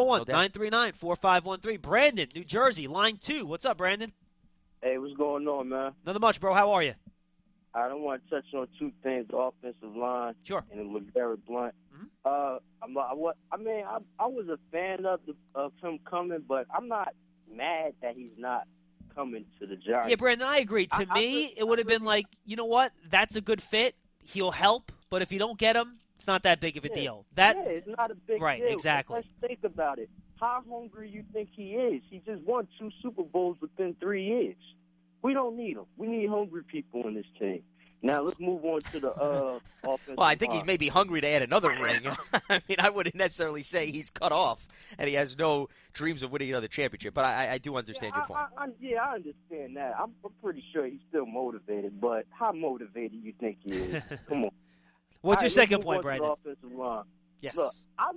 201-939-4513. Brandon, New Jersey, line 2. What's up, Brandon? Hey, what's going on, man? Nothing much, bro. How are you? I don't want to touch on two things: the offensive line, sure, and LeGarrette Blount. Mm-hmm. I was a fan of him coming, but I'm not mad that he's not coming to the Giants. Yeah, Brandon, I agree. To me, it would have been like, you know what? That's a good fit. He'll help, but if you don't get him, it's not that big of a deal. It's not a big deal. Right, exactly. Let's think about it. How hungry you think he is? He just won 2 Super Bowls within 3 years. We don't need him. We need hungry people in this team. Now let's move on to the offensive. Well, I think he's maybe hungry to add another ring. I mean, I wouldn't necessarily say he's cut off and he has no dreams of winning another championship, but I do understand your point. I understand that. I'm pretty sure he's still motivated, but how motivated you think he is? Come on. What's your second point, Brandon? Offensive line. Yes. Look,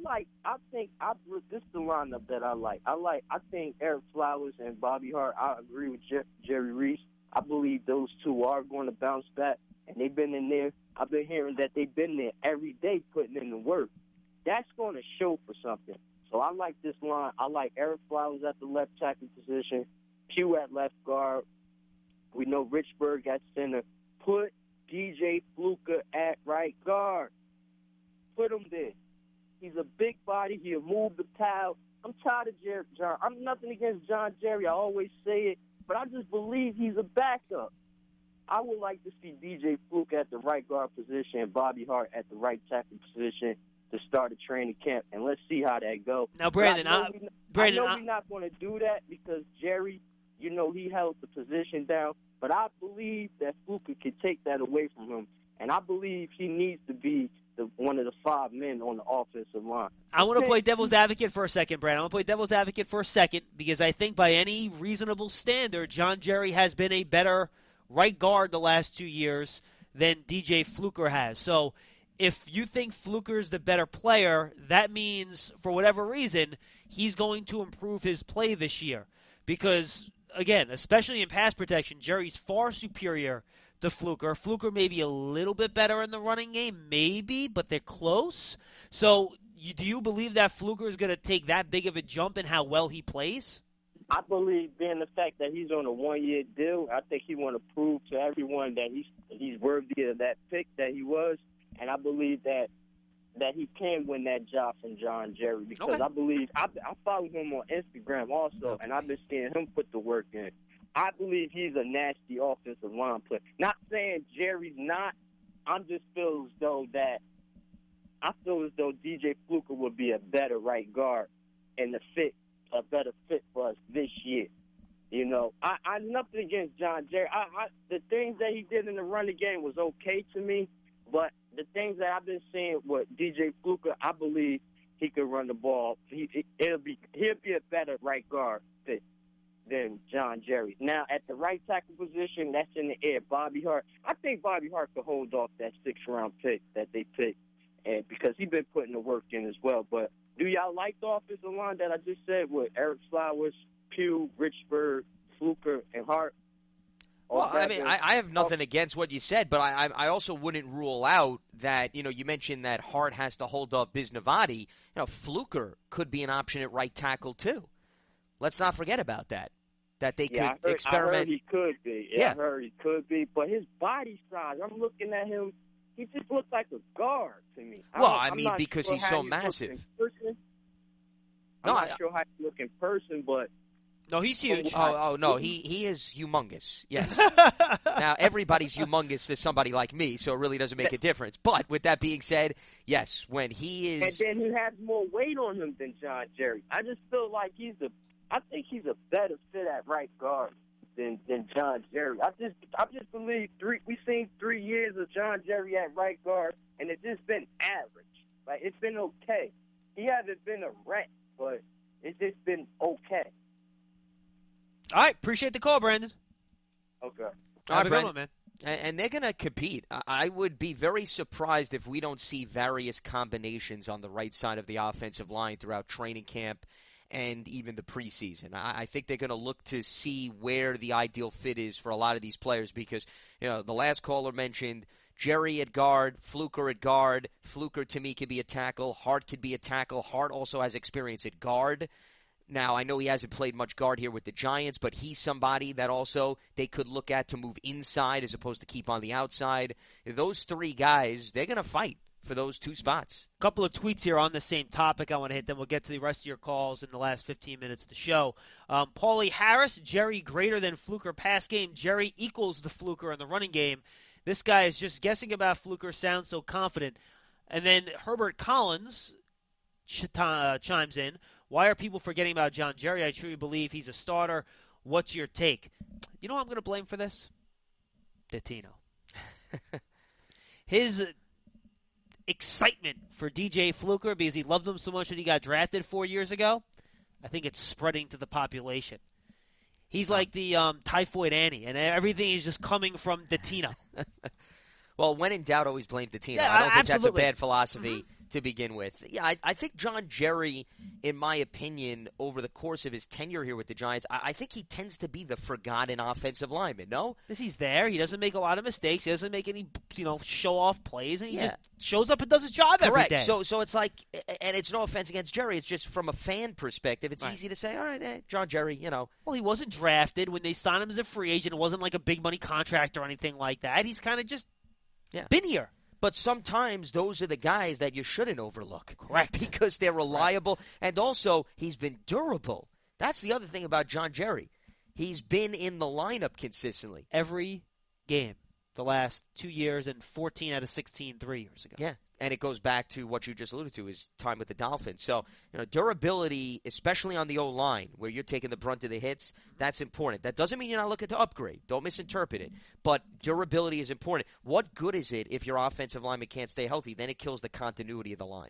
this is the lineup that I like. I think Eric Flowers and Bobby Hart. I agree with Jerry Reese. I believe those two are going to bounce back, and they've been in there. I've been hearing that they've been there every day putting in the work. That's going to show for something. So I like this line. I like Eric Flowers at the left tackle position, Pugh at left guard. We know Richburg at center. Put DJ Fluker at right guard. Put him there. He's a big body. He'll move the pile. I'm tired of John. I'm nothing against John Jerry. I always say it, but I just believe he's a backup. I would like to see DJ Fluker at the right guard position and Bobby Hart at the right tackle position to start a training camp, and let's see how that goes. Now, Brandon, I know we're not going to do that because Jerry, he held the position down, but I believe that Fluker can take that away from him, and I believe he needs to be one of the 5 men on the offensive line. I want to play devil's advocate for a second, Brandon. I want to play devil's advocate for a second because I think by any reasonable standard, John Jerry has been a better right guard the last 2 years than DJ Fluker has. So if you think Fluker's the better player, that means for whatever reason, he's going to improve his play this year. Because, again, especially in pass protection, Jerry's far superior to Fluker. Fluker may be a little bit better in the running game, maybe, but they're close. So do you believe that Fluker is going to take that big of a jump in how well he plays? I believe, being the fact that he's on a 1-year deal, I think he want to prove to everyone that he's worthy of that pick that he was, and I believe that he can win that job from John Jerry because I believe I follow him on Instagram also, and I've been seeing him put the work in. I believe he's a nasty offensive line player. Not saying Jerry's not. I just feel as though DJ Fluker would be a better right guard and a better fit for us this year. I nothing against John Jerry. The things that he did in the running game was okay to me, but the things that I've been seeing with DJ Fluker, I believe he could run the ball. He'll be a better right guard fit than John Jerry. Now, at the right tackle position, that's in the air. Bobby Hart. I think Bobby Hart could hold off that 6th-round pick that they picked, and because he's been putting the work in as well. But do y'all like the offensive line that I just said with Eric Flowers, Pugh, Richburg, Fluker, and Hart? Well, I mean, I have nothing against what you said, but I also wouldn't rule out that, you mentioned that Hart has to hold off Bisnavati. Fluker could be an option at right tackle, too. Let's not forget about that they could experiment. I heard he could be. Yeah, I heard he could be. But his body size, I'm looking at him, he just looks like a guard to me. Well, because he's so massive. I'm not sure how he look in person, but No, he's huge. Oh no, he is humongous. Yes. Now everybody's humongous to somebody like me, so it really doesn't make a difference. But with that being said, yes, when he is, and then he has more weight on him than John Jerry. I just feel like I think he's a better fit at right guard than John Jerry. I just believe we've seen 3 years of John Jerry at right guard, and it's just been average. Like, it's been okay. He hasn't been a wreck, but it's just been okay. All right, appreciate the call, Brandon. Okay. Have a good one, man. And they're going to compete. I would be very surprised if we don't see various combinations on the right side of the offensive line throughout training camp and even the preseason. I think they're going to look to see where the ideal fit is for a lot of these players because, the last caller mentioned Jerry at guard, Fluker at guard. Fluker, to me, could be a tackle. Hart could be a tackle. Hart also has experience at guard. Now, I know he hasn't played much guard here with the Giants, but he's somebody that also they could look at to move inside as opposed to keep on the outside. Those three guys, they're going to fight for those two spots. A couple of tweets here on the same topic I want to hit, then we'll get to the rest of your calls in the last 15 minutes of the show. Paulie Harris, Jerry greater than Fluker pass game. Jerry equals the Fluker in the running game. This guy is just guessing about Fluker, sounds so confident. And then Herbert Collins chimes in. Why are people forgetting about John Jerry? I truly believe he's a starter. What's your take? You know who I'm going to blame for this? Dottino. His excitement for DJ Fluker because he loved him so much when he got drafted 4 years ago, I think it's spreading to the population. He's like the Typhoid Annie, and everything is just coming from Dottino. Well, when in doubt, always blame Dottino. Yeah, I don't think absolutely. that's a bad philosophy to begin with. Yeah, I think John Jerry, in my opinion, over the course of his tenure here with the Giants, I think he tends to be the forgotten offensive lineman, no? Because he's there. He doesn't make a lot of mistakes. He doesn't make any, show-off plays, and he just shows up and does his job every day. So it's like, and it's no offense against Jerry, it's just from a fan perspective, it's easy to say, all right, John Jerry, Well, he wasn't drafted. When they signed him as a free agent, it wasn't like a big money contract or anything like that. He's kind of just been here. But sometimes those are the guys that you shouldn't overlook. Correct. Because they're reliable, and also he's been durable. That's the other thing about John Jerry. He's been in the lineup consistently. Every game the last 2 years and 14 out of 16 3 years ago. Yeah, and it goes back to what you just alluded to, his time with the Dolphins. So, durability, especially on the O-line, where you're taking the brunt of the hits, that's important. That doesn't mean you're not looking to upgrade. Don't misinterpret it. But durability is important. What good is it if your offensive lineman can't stay healthy? Then it kills the continuity of the line.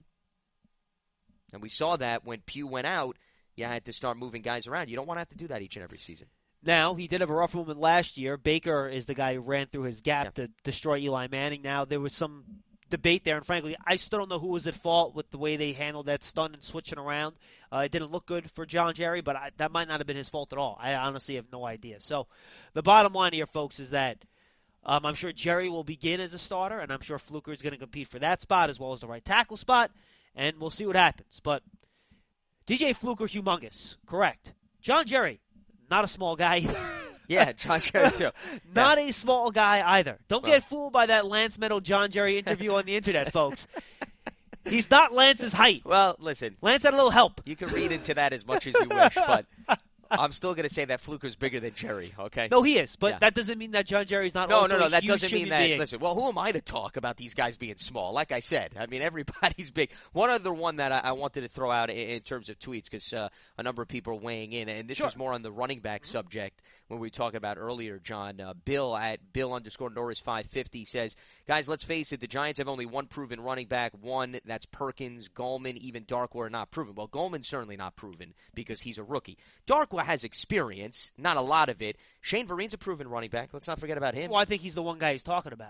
And we saw that when Pugh went out, you had to start moving guys around. You don't want to have to do that each and every season. Now, he did have a rough moment last year. Baker is the guy who ran through his gap to destroy Eli Manning. Now, there was some debate there, and frankly, I still don't know who was at fault with the way they handled that stunt and switching around. It didn't look good for John Jerry, but that might not have been his fault at all. I honestly have no idea. So the bottom line here, folks, is that I'm sure Jerry will begin as a starter, and I'm sure Fluker is going to compete for that spot as well as the right tackle spot, and we'll see what happens. But DJ Fluker, humongous, correct. John Jerry, not a small guy either. Yeah, John Jerry too. Not a small guy either. Don't get fooled by that Lance Meadow John Jerry interview on the internet, folks. He's not Lance's height. Well, listen. Lance had a little help. You can read into that as much as you wish, but I'm still going to say that Fluker's bigger than Jerry, okay? No, he is, but that doesn't mean that John Jerry's not also No, a that huge doesn't mean that. being. Listen, well, who am I to talk about these guys being small? Like I said, I mean, everybody's big. One other one that I wanted to throw out in terms of tweets, because a number of people are weighing in, and this was more on the running back subject when we were talking about earlier, John. Bill at Bill_Norris550 says, guys, let's face it, the Giants have only one proven running back. One, that's Perkins. Gallman, even Darkwa are not proven. Well, Gallman's certainly not proven because he's a rookie. Darkwa has experience, not a lot of it. Shane Vereen's a proven running back. Let's not forget about him. Well, I think he's the one guy he's talking about.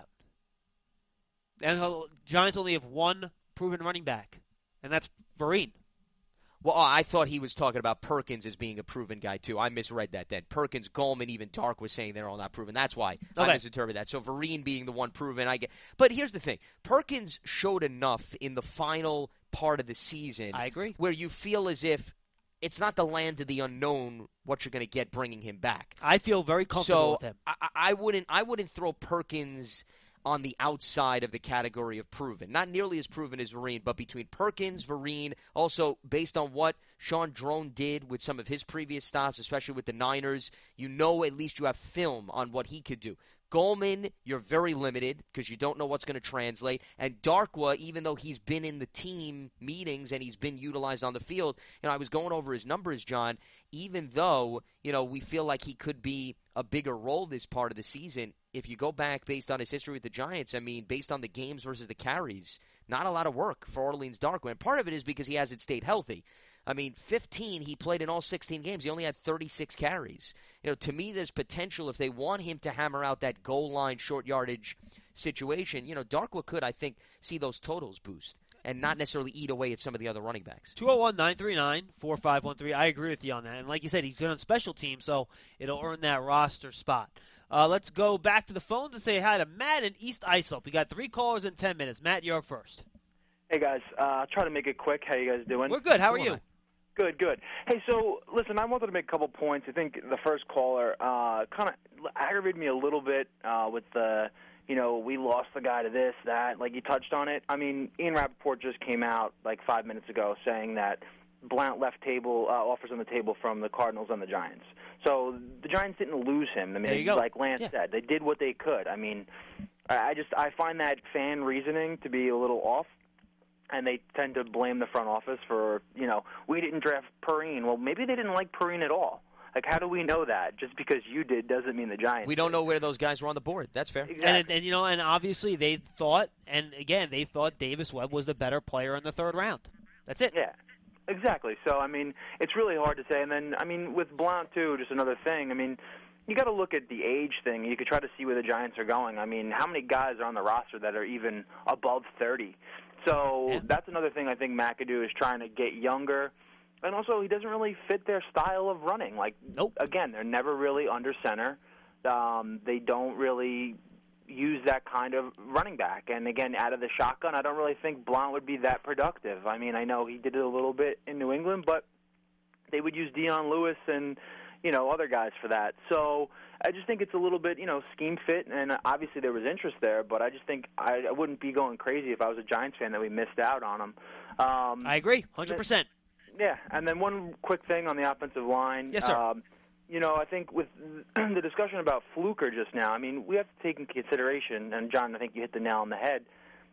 And Giants only have one proven running back, and that's Vereen. Well, I thought he was talking about Perkins as being a proven guy, too. I misread that then. Perkins, Gallman, even Dark was saying they're all not proven. That's why I misinterpreted that. So Vereen being the one proven, I get. But here's the thing. Perkins showed enough in the final part of the season. I agree. Where you feel as if it's not the land of the unknown what you're going to get bringing him back. I feel very comfortable with him. I wouldn't throw Perkins on the outside of the category of proven. Not nearly as proven as Vereen, but between Perkins, Vereen, also based on what Sean Drone did with some of his previous stops, especially with the Niners. You know, at least you have film on what he could do. Goldman, you're very limited because you don't know what's going to translate. And Darkwa, even though he's been in the team meetings and he's been utilized on the field, I was going over his numbers, John, even though, we feel like he could be a bigger role this part of the season, if you go back based on his history with the Giants, based on the games versus the carries, not a lot of work for Orleans Darkwa. And part of it is because he hasn't stayed healthy. 15, he played in all 16 games. He only had 36 carries. To me, there's potential if they want him to hammer out that goal line short yardage situation. Darkwa could, I think, see those totals boost and not necessarily eat away at some of the other running backs. 201-939-4513. I agree with you on that. And like you said, he's good on special teams, so it'll earn that roster spot. Let's go back to the phones and say hi to Matt in East Islip. We got 3 callers in 10 minutes. Matt, you're up first. Hey, guys. I'll try to make it quick. How you guys doing? We're good. How are you? Good. Hey, so, listen, I wanted to make a couple points. I think the first caller kind of aggravated me a little bit with the, we lost the guy to this, that. Like, you touched on it. Ian Rappaport just came out, 5 minutes ago, saying that Blount left offers on the table from the Cardinals and the Giants. So the Giants didn't lose him. There you go. Like Lance said, they did what they could. I find that fan reasoning to be a little off. And they tend to blame the front office for, we didn't draft Perrine. Well, maybe they didn't like Perrine at all. How do we know that? Just because you did doesn't mean the Giants We don't know where those guys were on the board. That's fair. Exactly. And obviously they thought, they thought Davis Webb was the better player in the 3rd round. That's it. Yeah, exactly. So, it's really hard to say. And then, with Blount, too, just another thing, you got to look at the age thing. You could try to see where the Giants are going. How many guys are on the roster that are even above 30? So that's another thing I think McAdoo is trying to get younger. And also, he doesn't really fit their style of running. Nope. Again, they're never really under center. They don't really use that kind of running back. And, again, out of the shotgun, I don't really think Blount would be that productive. I know he did it a little bit in New England, but they would use Dion Lewis and, other guys for that. So I just think it's a little bit, scheme fit, and obviously there was interest there, but I just think I wouldn't be going crazy if I was a Giants fan that we missed out on him. I agree, 100%. Yeah, and then one quick thing on the offensive line. Yes, sir. I think with the discussion about Fluker just now, we have to take into consideration, and John, I think you hit the nail on the head,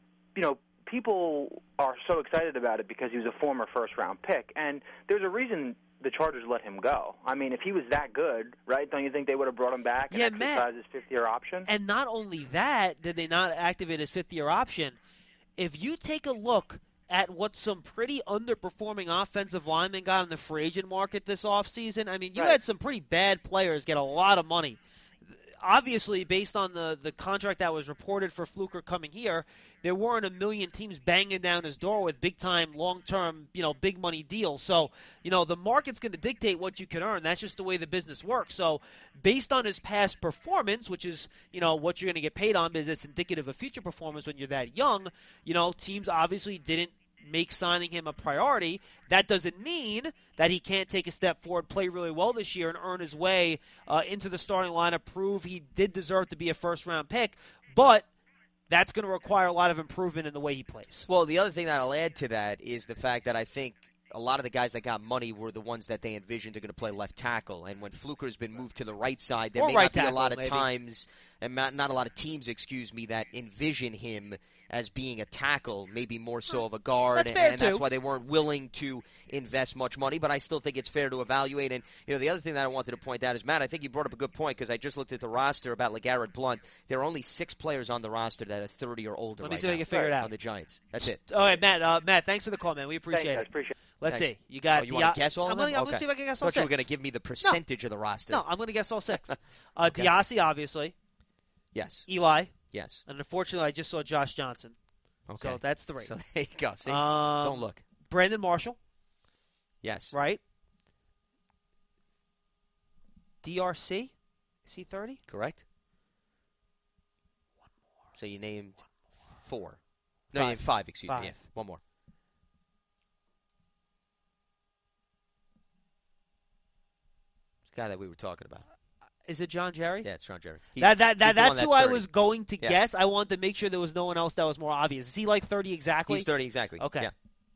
people are so excited about it because he was a former first-round pick, and there's a reason the Chargers let him go. If he was that good, right, don't you think they would have brought him back and exercised his 5th-year option? And not only that, did they not activate his 5th-year option, if you take a look at what some pretty underperforming offensive linemen got in the free agent market this offseason, you had some pretty bad players get a lot of money. Obviously, based on the contract that was reported for Fluker coming here, there weren't a million teams banging down his door with big-time, long-term, big money deals. So, the market's going to dictate what you can earn. That's just the way the business works. So, based on his past performance, which is, what you're going to get paid on because it's indicative of future performance when you're that young, teams obviously didn't make signing him a priority. That doesn't mean that he can't take a step forward, play really well this year, and earn his way into the starting lineup, prove he did deserve to be a first-round pick. But that's going to require a lot of improvement in the way he plays. Well, the other thing that I'll add to that is the fact that I think a lot of the guys that got money were the ones that they envisioned are going to play left tackle. And when Fluker's been moved to the right side, there may not be a lot of times, and not a lot of teams, that envision him as being a tackle, maybe more so of a guard, and that's why they weren't willing to invest much money. But I still think it's fair to evaluate. And the other thing that I wanted to point out is, Matt, I think you brought up a good point because I just looked at the roster about LeGarrette Blount. There are only 6 players on the roster that are 30 or older. Let me see if I can figure it out on the Giants. That's it. All right, Matt. Matt, thanks for the call, man. We appreciate it. Appreciate it. Let's see. You got. You want to guess all of them? I'm going to see if I can guess all 6. You were going to give me the percentage of the roster. No, I'm going to guess all 6. Okay. Diassi, obviously. Yes. Eli. Yes. And unfortunately, I just saw Josh Johnson. Okay. So that's 3. So there you go. See? Don't look. Brandon Marshall. Yes. Right? DRC? Is he 30? Correct. One more. So you named 4. No, you named 5, excuse 5. me. Yeah. One more. This guy that we were talking about. Is it John Jerry? Yeah, it's John Jerry. That's who I was going to Yeah. guess. I wanted to make sure there was no one else that was more obvious. Is he like 30 exactly? He's 30 exactly. Okay. Yeah.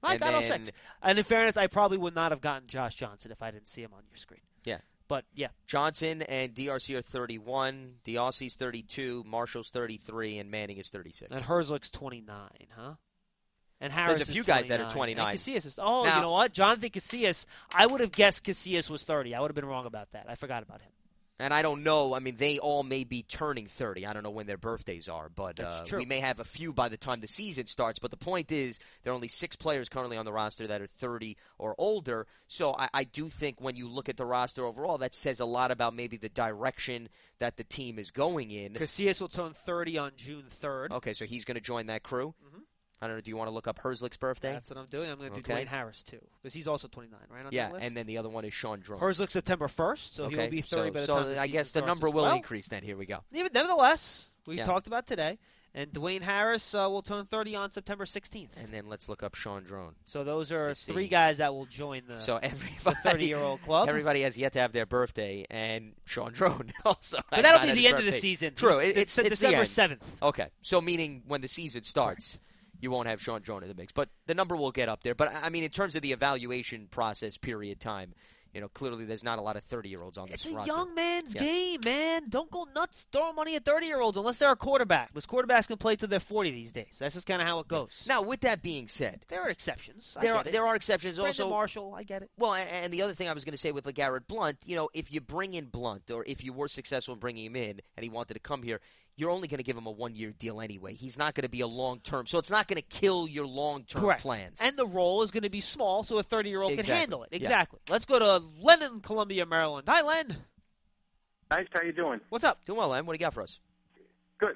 I got all 6. And in fairness, I probably would not have gotten Josh Johnson if I didn't see him on your screen. Yeah. But, yeah. Johnson and DRC are 31. DRC's 32. Marshall's 33. And Manning is 36. And Herzlich's 29, huh? And Harris There's a few is guys 29. that are 29. And Casillas is, now, you know what? Jonathan Casillas, I would have guessed Casillas was 30. I would have been wrong about that. I forgot about him. And I don't know. I mean, they all may be turning 30. I don't know when their birthdays are, but we may have a few by the time the season starts. But the point is, there are only 6 players currently on the roster that are 30 or older. So I do think when you look at the roster overall, that says a lot about maybe the direction that the team is going in. Casillas will turn 30 on June 3rd. Okay, so he's going to join that crew? Mm-hmm. I don't know. Do you want to look up Herzlich's birthday? That's what I'm doing. I'm going to do Dwayne Harris, too, because he's also 29, right, on that list? And then the other one is Sean Drone. Herzlich's September 1st, so he'll be 30 by the time the season I guess the starts number as will well. increase then. Here we go. Nevertheless, we talked about today, and Dwayne Harris will turn 30 on September 16th. And then let's look up Sean Drone. So those are 3 guys that will join the 30-year-old club. Everybody has yet to have their birthday, and Sean Drone also. But that'll be the end of the season. True. It's December 7th. Okay. So meaning when the season starts, you won't have Sean Drone in the mix. But the number will get up there. But, I mean, in terms of the evaluation process period time, clearly there's not a lot of 30-year-olds on this roster. It's a young man's game, man. Don't go nuts throwing money at 30-year-olds unless they're a quarterback. Because quarterbacks can play till they're 40 these days. That's just kind of how it goes. Now, with that being said, there are exceptions. There are exceptions. Brandon also, Marshall, I get it. Well, and the other thing I was going to say with LeGarrette Blount, if you bring in Blount, or if you were successful in bringing him in and he wanted to come here, you're only going to give him a 1-year deal anyway. He's not going to be a long-term. So it's not going to kill your long-term plans. And the role is going to be small, so a 30-year-old can handle it. Exactly. Yeah. Let's go to Len in Columbia, Maryland. Hi, Len. Nice. How you doing? What's up? Doing well, Len. What do you got for us? Good.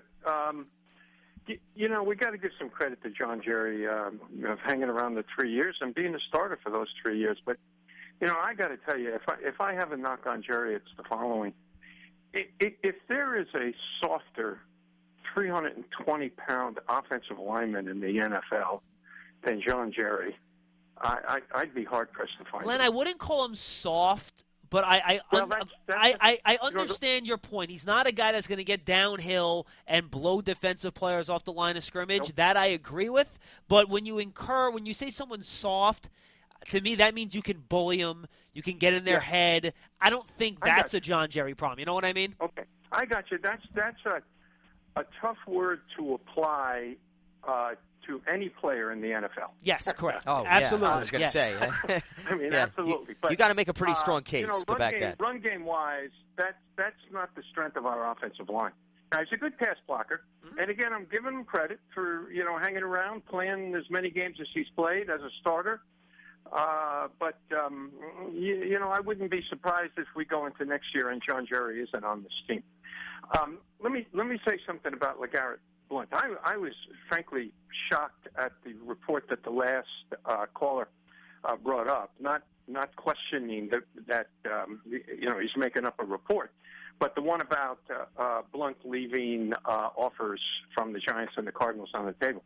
We got to give some credit to John Jerry hanging around the 3 years and being a starter for those 3 years. But, I got to tell you, if I have a knock on Jerry, it's the following. If there is a softer 320-pound offensive lineman in the NFL than John Jerry, I'd be hard-pressed to find Len, him. I wouldn't call him soft, but I understand your point. He's not a guy that's going to get downhill and blow defensive players off the line of scrimmage. Nope. That I agree with. But when you say someone's soft, to me, that means you can bully them. You can get in their head. I don't think that's a John Jerry problem. You know what I mean? Okay, I got you. That's a tough word to apply to any player in the NFL. Yes, correct. Oh, absolutely. Yeah, I was going to say. I mean, absolutely. You got to make a pretty strong case to back that. Run game wise, that's not the strength of our offensive line. Now, he's a good pass blocker, and again, I'm giving him credit for hanging around, playing as many games as he's played as a starter. But I wouldn't be surprised if we go into next year and John Jerry isn't on this team. Let me say something about LeGarrette Blount. I was frankly shocked at the report that the last caller brought up. Not questioning that he's making up a report, but the one about Blount leaving offers from the Giants and the Cardinals on the table.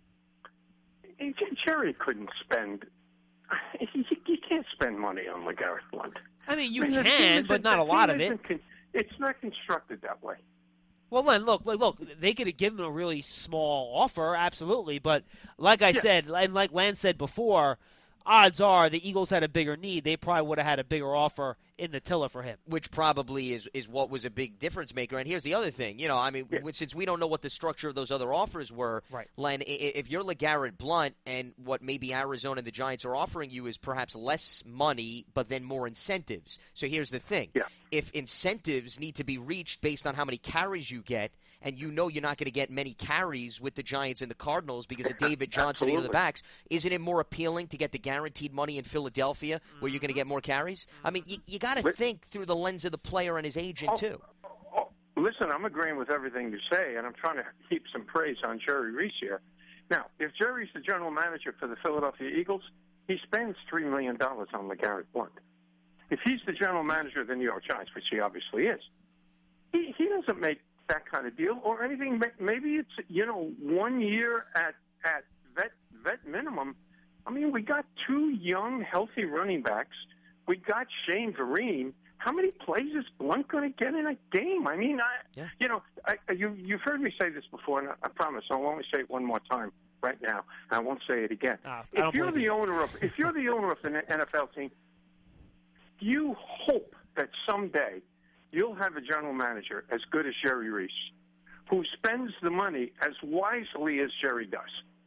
Jerry couldn't spend. You can't spend money on LeGarrette Blount. I mean, you can, but not a lot of it. It's not constructed that way. Well, Len, look, they could have given him a really small offer, absolutely. But like I said, and like Len said before, odds are the Eagles had a bigger need. They probably would have had a bigger offer in the tiller for him. Which probably is what was a big difference maker. And here's the other thing. Since we don't know what the structure of those other offers were, right. Len, if you're LeGarrette Blount and what maybe Arizona and the Giants are offering you is perhaps less money but then more incentives. So here's the thing. Yeah. If incentives need to be reached based on how many carries you get, and you're not going to get many carries with the Giants and the Cardinals because of David Johnson and the backs, isn't it more appealing to get the guaranteed money in Philadelphia where you're going to get more carries? I mean, you got to think through the lens of the player and his agent, too. Listen, I'm agreeing with everything you say, and I'm trying to heap some praise on Jerry Reese here. Now, if Jerry's the general manager for the Philadelphia Eagles, he spends $3 million on LeGarrette Blount. If he's the general manager of the New York Giants, which he obviously is, he doesn't make that kind of deal or anything. Maybe it's 1 year at vet minimum. I mean, we got 2 young, healthy running backs. We got Shane Vereen. How many plays is Blount going to get in a game? I mean, you've heard me say this before, and I promise I'll only say it one more time. right now. I won't say it again. if you're the owner of an NFL team, you hope that someday you'll have a general manager as good as Jerry Reese, who spends the money as wisely as Jerry does.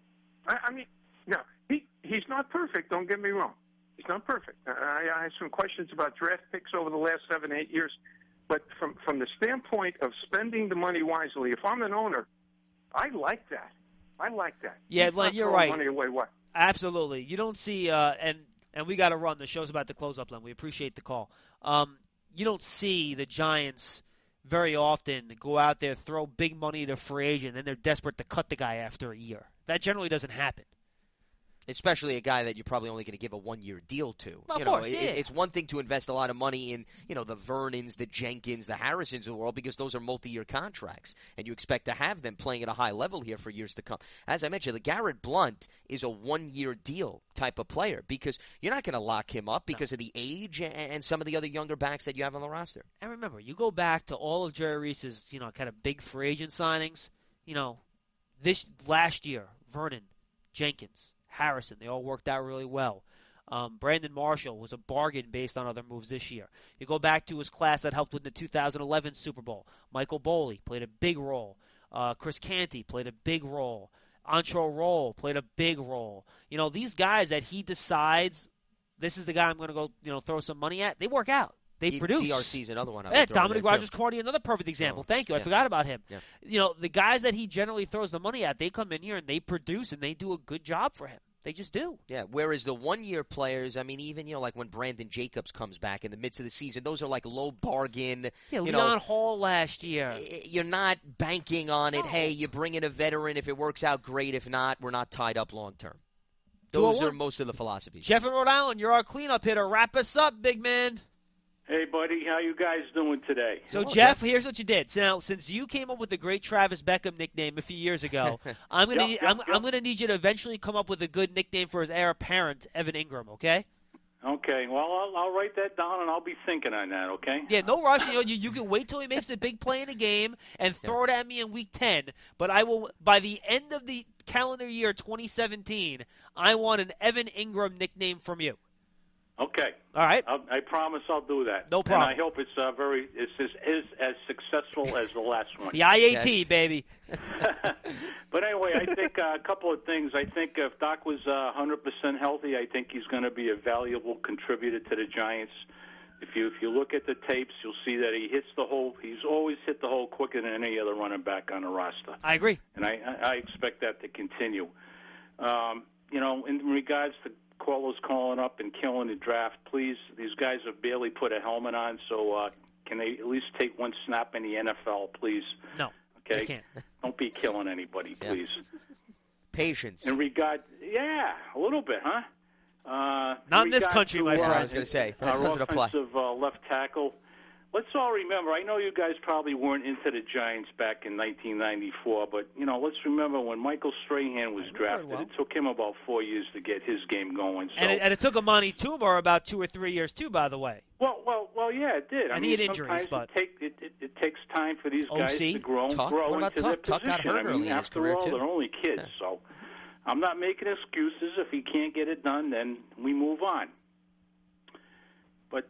I mean, no, he's not perfect. Don't get me wrong. He's not perfect. I have some questions about draft picks over the last 7-8 years, but from the standpoint of spending the money wisely, if I'm an owner, I like that. Yeah, Len, you're right. Money away, what? Absolutely. You don't see, and we got to run. The show's about to close up, Len. We appreciate the call. You don't see the Giants very often go out there, throw big money to a free agent, and they're desperate to cut the guy after a year. That generally doesn't happen. Especially a guy that you're probably only going to give a 1-year deal to. Well, of course, yeah. It's one thing to invest a lot of money in, the Vernons, the Jenkins, the Harrisons of the world, because those are multi-year contracts, and you expect to have them playing at a high level here for years to come. As I mentioned, the Garrett Blount is a 1-year deal type of player, because you're not going to lock him up because of the age and some of the other younger backs that you have on the roster. And remember, you go back to all of Jerry Reese's, kind of big free agent signings. This last year, Vernon, Jenkins, Harrison, they all worked out really well. Brandon Marshall was a bargain based on other moves this year. You go back to his class that helped win the 2011 Super Bowl. Michael Boley played a big role. Chris Canty played a big role. Antro Roll played a big role. These guys that he decides, this is the guy I'm going to go, throw some money at, they work out. They produce. DRC's another one. Dominic Rodgers-Carty, another perfect example. Thank you. I forgot about him. Yeah. The guys that he generally throws the money at, they come in here and they produce and they do a good job for him. They just do. Yeah, whereas the 1-year players, I mean, even, like when Brandon Jacobs comes back in the midst of the season, those are like low bargain. Yeah, Leon Hall last year. You're not banking on it. Hey, you bring in a veteran. If it works out, great. If not, we're not tied up long term. Those are most of the philosophies. Jeff in Rhode Island, you're our cleanup hitter. Wrap us up, big man. Hey, buddy, how you guys doing today? So, Jeff, here's what you did. So now, since you came up with the great Travis Beckham nickname a few years ago, I'm gonna need you to eventually come up with a good nickname for his heir apparent, Evan Ingram. Okay? Okay. Well, I'll write that down and I'll be thinking on that. Okay? Yeah, no rush. You can wait till he makes a big play in a game and throw it at me in Week 10. But I will, by the end of the calendar year 2017, I want an Evan Ingram nickname from you. Okay. All right. I promise I'll do that. No problem. And I hope it's as successful as the last one. The IAT, baby. But anyway, I think a couple of things. I think if Doc was 100% healthy, I think he's going to be a valuable contributor to the Giants. If you look at the tapes, you'll see that he's always hit the hole quicker than any other running back on the roster. I agree. And I expect that to continue. In regards to callers calling up and killing the draft, please. These guys have barely put a helmet on, so can they at least take one snap in the NFL, please? No, okay. They can't. Don't be killing anybody, please. Patience. A little bit, huh? Not in this country, my friend. I was going to say that doesn't apply. Offensive left tackle. Let's all remember, I know you guys probably weren't into the Giants back in 1994, but, let's remember when Michael Strahan was drafted, it took him about 4 years to get his game going. So. And it took Amani Toomer about 2 or 3 years, too, by the way. Well, yeah, it did. And he had injuries, but it takes time for these guys to grow into their position. Tuck got hurt early in his career, after all, too. they're only kids, so I'm not making excuses. If he can't get it done, then we move on. But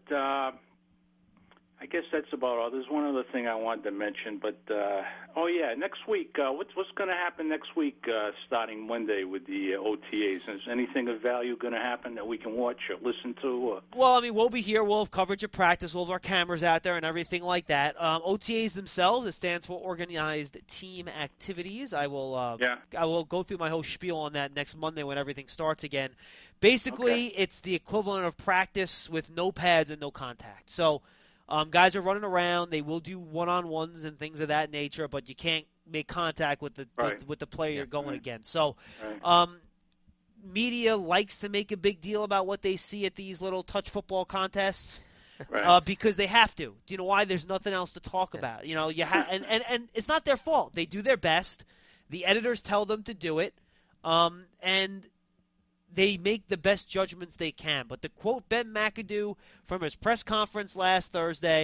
I guess that's about all. There's one other thing I wanted to mention, but next week. What's going to happen next week, starting Monday with the OTAs? Is anything of value going to happen that we can watch or listen to? Well, I mean, we'll be here. We'll have coverage of practice. We'll have our cameras out there and everything like that. OTAs themselves, it stands for Organized Team Activities. I will go through my whole spiel on that next Monday when everything starts again. Basically, It's the equivalent of practice with no pads and no contact. So. Guys are running around. They will do one-on-ones and things of that nature, but you can't make contact with the player you're going against. So, media likes to make a big deal about what they see at these little touch football contests because they have to. Do you know why? There's nothing else to talk about. You and it's not their fault. They do their best. The editors tell them to do it, and they make the best judgments they can. But to quote Ben McAdoo from his press conference last Thursday,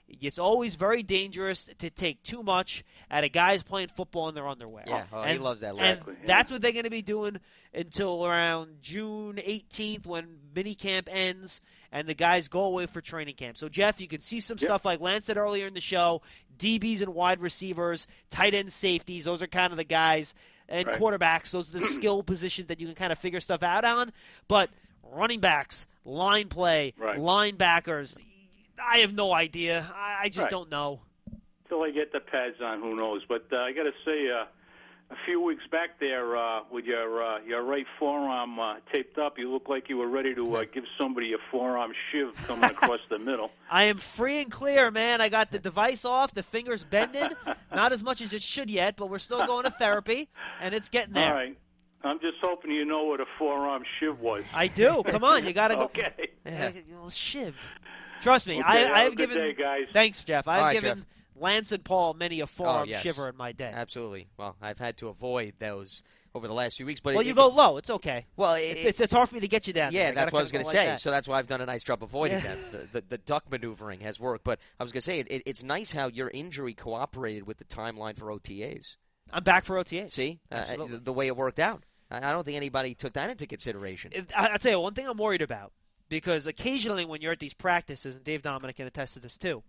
It's always very dangerous to take too much out of guys playing football in their underwear. Yeah, he loves that. And that's what they're going to be doing until around June 18th when minicamp ends and the guys go away for training camp. So, Jeff, you can see some stuff like Lance said earlier in the show, DBs and wide receivers, tight end safeties. Those are kind of the guys. And quarterbacks, those are the skill positions that you can kind of figure stuff out on. But running backs, line play, linebackers, I have no idea. I just don't know. Till I get the pads on, who knows? But I got to say, a few weeks back there, with your right forearm taped up, you look like you were ready to give somebody a forearm shiv coming across the middle. I am free and clear, man. I got the device off, the fingers bended. Not as much as it should yet, but we're still going to therapy, and it's getting there. All right. I'm just hoping you know what a forearm shiv was. I do. Come on, you got to go. Okay. Shiv. Trust me, okay, I have given. Day, guys. Thanks, Jeff. I've given Jeff. Lance and Paul many a forearm shiver in my day. Absolutely. Well, I've had to avoid those over the last few weeks. But you go low. It's okay. Well, it's hard for me to get you down. Yeah, there. that's what I was going to say. That. So that's why I've done a nice job avoiding that. The duck maneuvering has worked. But I was going to say, it's nice how your injury cooperated with the timeline for OTAs. I'm back for OTAs. See? The way it worked out. I don't think anybody took that into consideration. I'll tell you, one thing I'm worried about, because occasionally when you're at these practices, and Dave Dominic can attest to this too,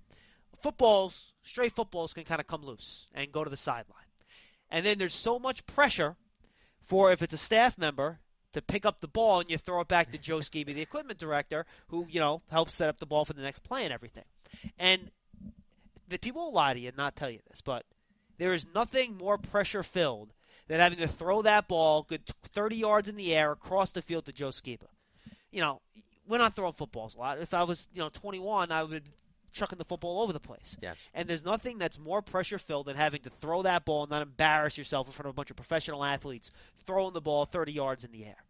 stray footballs can kind of come loose and go to the sideline. And then there's so much pressure for, if it's a staff member, to pick up the ball and you throw it back to Joe Skibbe, the equipment director, who, helps set up the ball for the next play and everything. And the people will lie to you and not tell you this, but there is nothing more pressure-filled than having to throw that ball good 30 yards in the air across the field to Joe Skibbe. We're not throwing footballs a lot. If I was, 21, I would be chucking the football all over the place. Yes. And there's nothing that's more pressure-filled than having to throw that ball and not embarrass yourself in front of a bunch of professional athletes throwing the ball 30 yards in the air.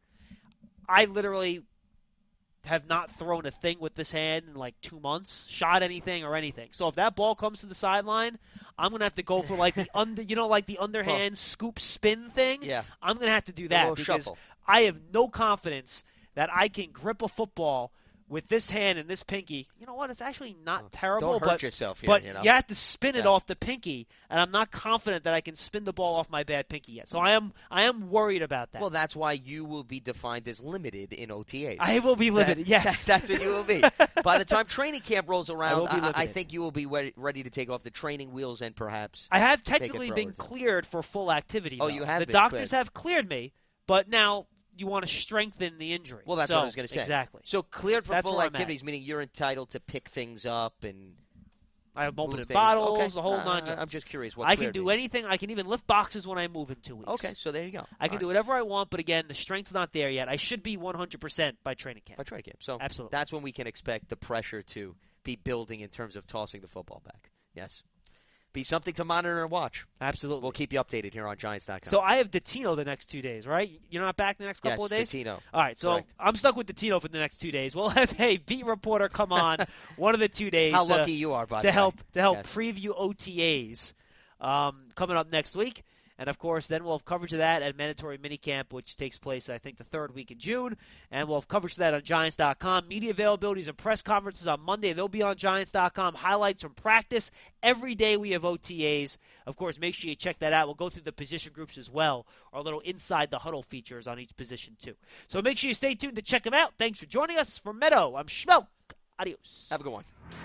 I literally have not thrown a thing with this hand in like 2 months, shot anything or anything. So if that ball comes to the sideline, I'm going to have to go for like the the underhand scoop spin thing. Yeah. I'm going to have to do that because shuffle. I have no confidence that I can grip a football with this hand and this pinky. You know what? It's actually not terrible. Don't hurt yourself here, but you have to spin it off the pinky, and I'm not confident that I can spin the ball off my bad pinky yet. So I am worried about that. Well, that's why you will be defined as limited in OTAs. I will be limited, yes. That's what you will be. By the time training camp rolls around, I think you will be ready to take off the training wheels and perhaps I have technically been cleared for full activity. Oh, though. you have The been doctors cleared. have cleared me, but now you want to strengthen the injury. Well, that's what I was going to say. Exactly. So cleared for That's full where I'm activities, meaning you're entitled to pick things up and I have open move things. bottles, Okay. the whole 9 yards. I'm just curious what I can cleared do means. anything. I can even lift boxes when I move in 2 weeks. Okay, so there you go. I can do whatever I want, but again, the strength's not there yet. I should be 100% by training camp. By training camp. So absolutely. That's when we can expect the pressure to be building in terms of tossing the football back. Yes. Be something to monitor and watch. Absolutely. We'll keep you updated here on Giants.com. So I have Datino the next 2 days, right? You're not back the next couple of days? Datino. All right, so Correct. I'm stuck with Datino for the next 2 days. We'll have a beat reporter come on one of the 2 days. How lucky you are, by the way. To help Yes. preview OTAs coming up next week. And, of course, then we'll have coverage of that at Mandatory Minicamp, which takes place, I think, the third week in June. And we'll have coverage of that on Giants.com. Media availabilities and press conferences on Monday. They'll be on Giants.com. Highlights from practice. Every day we have OTAs. Of course, make sure you check that out. We'll go through the position groups as well. Our little Inside the Huddle features on each position, too. So make sure you stay tuned to check them out. Thanks for joining us. For Meadow, I'm Schmelk. Adios. Have a good one.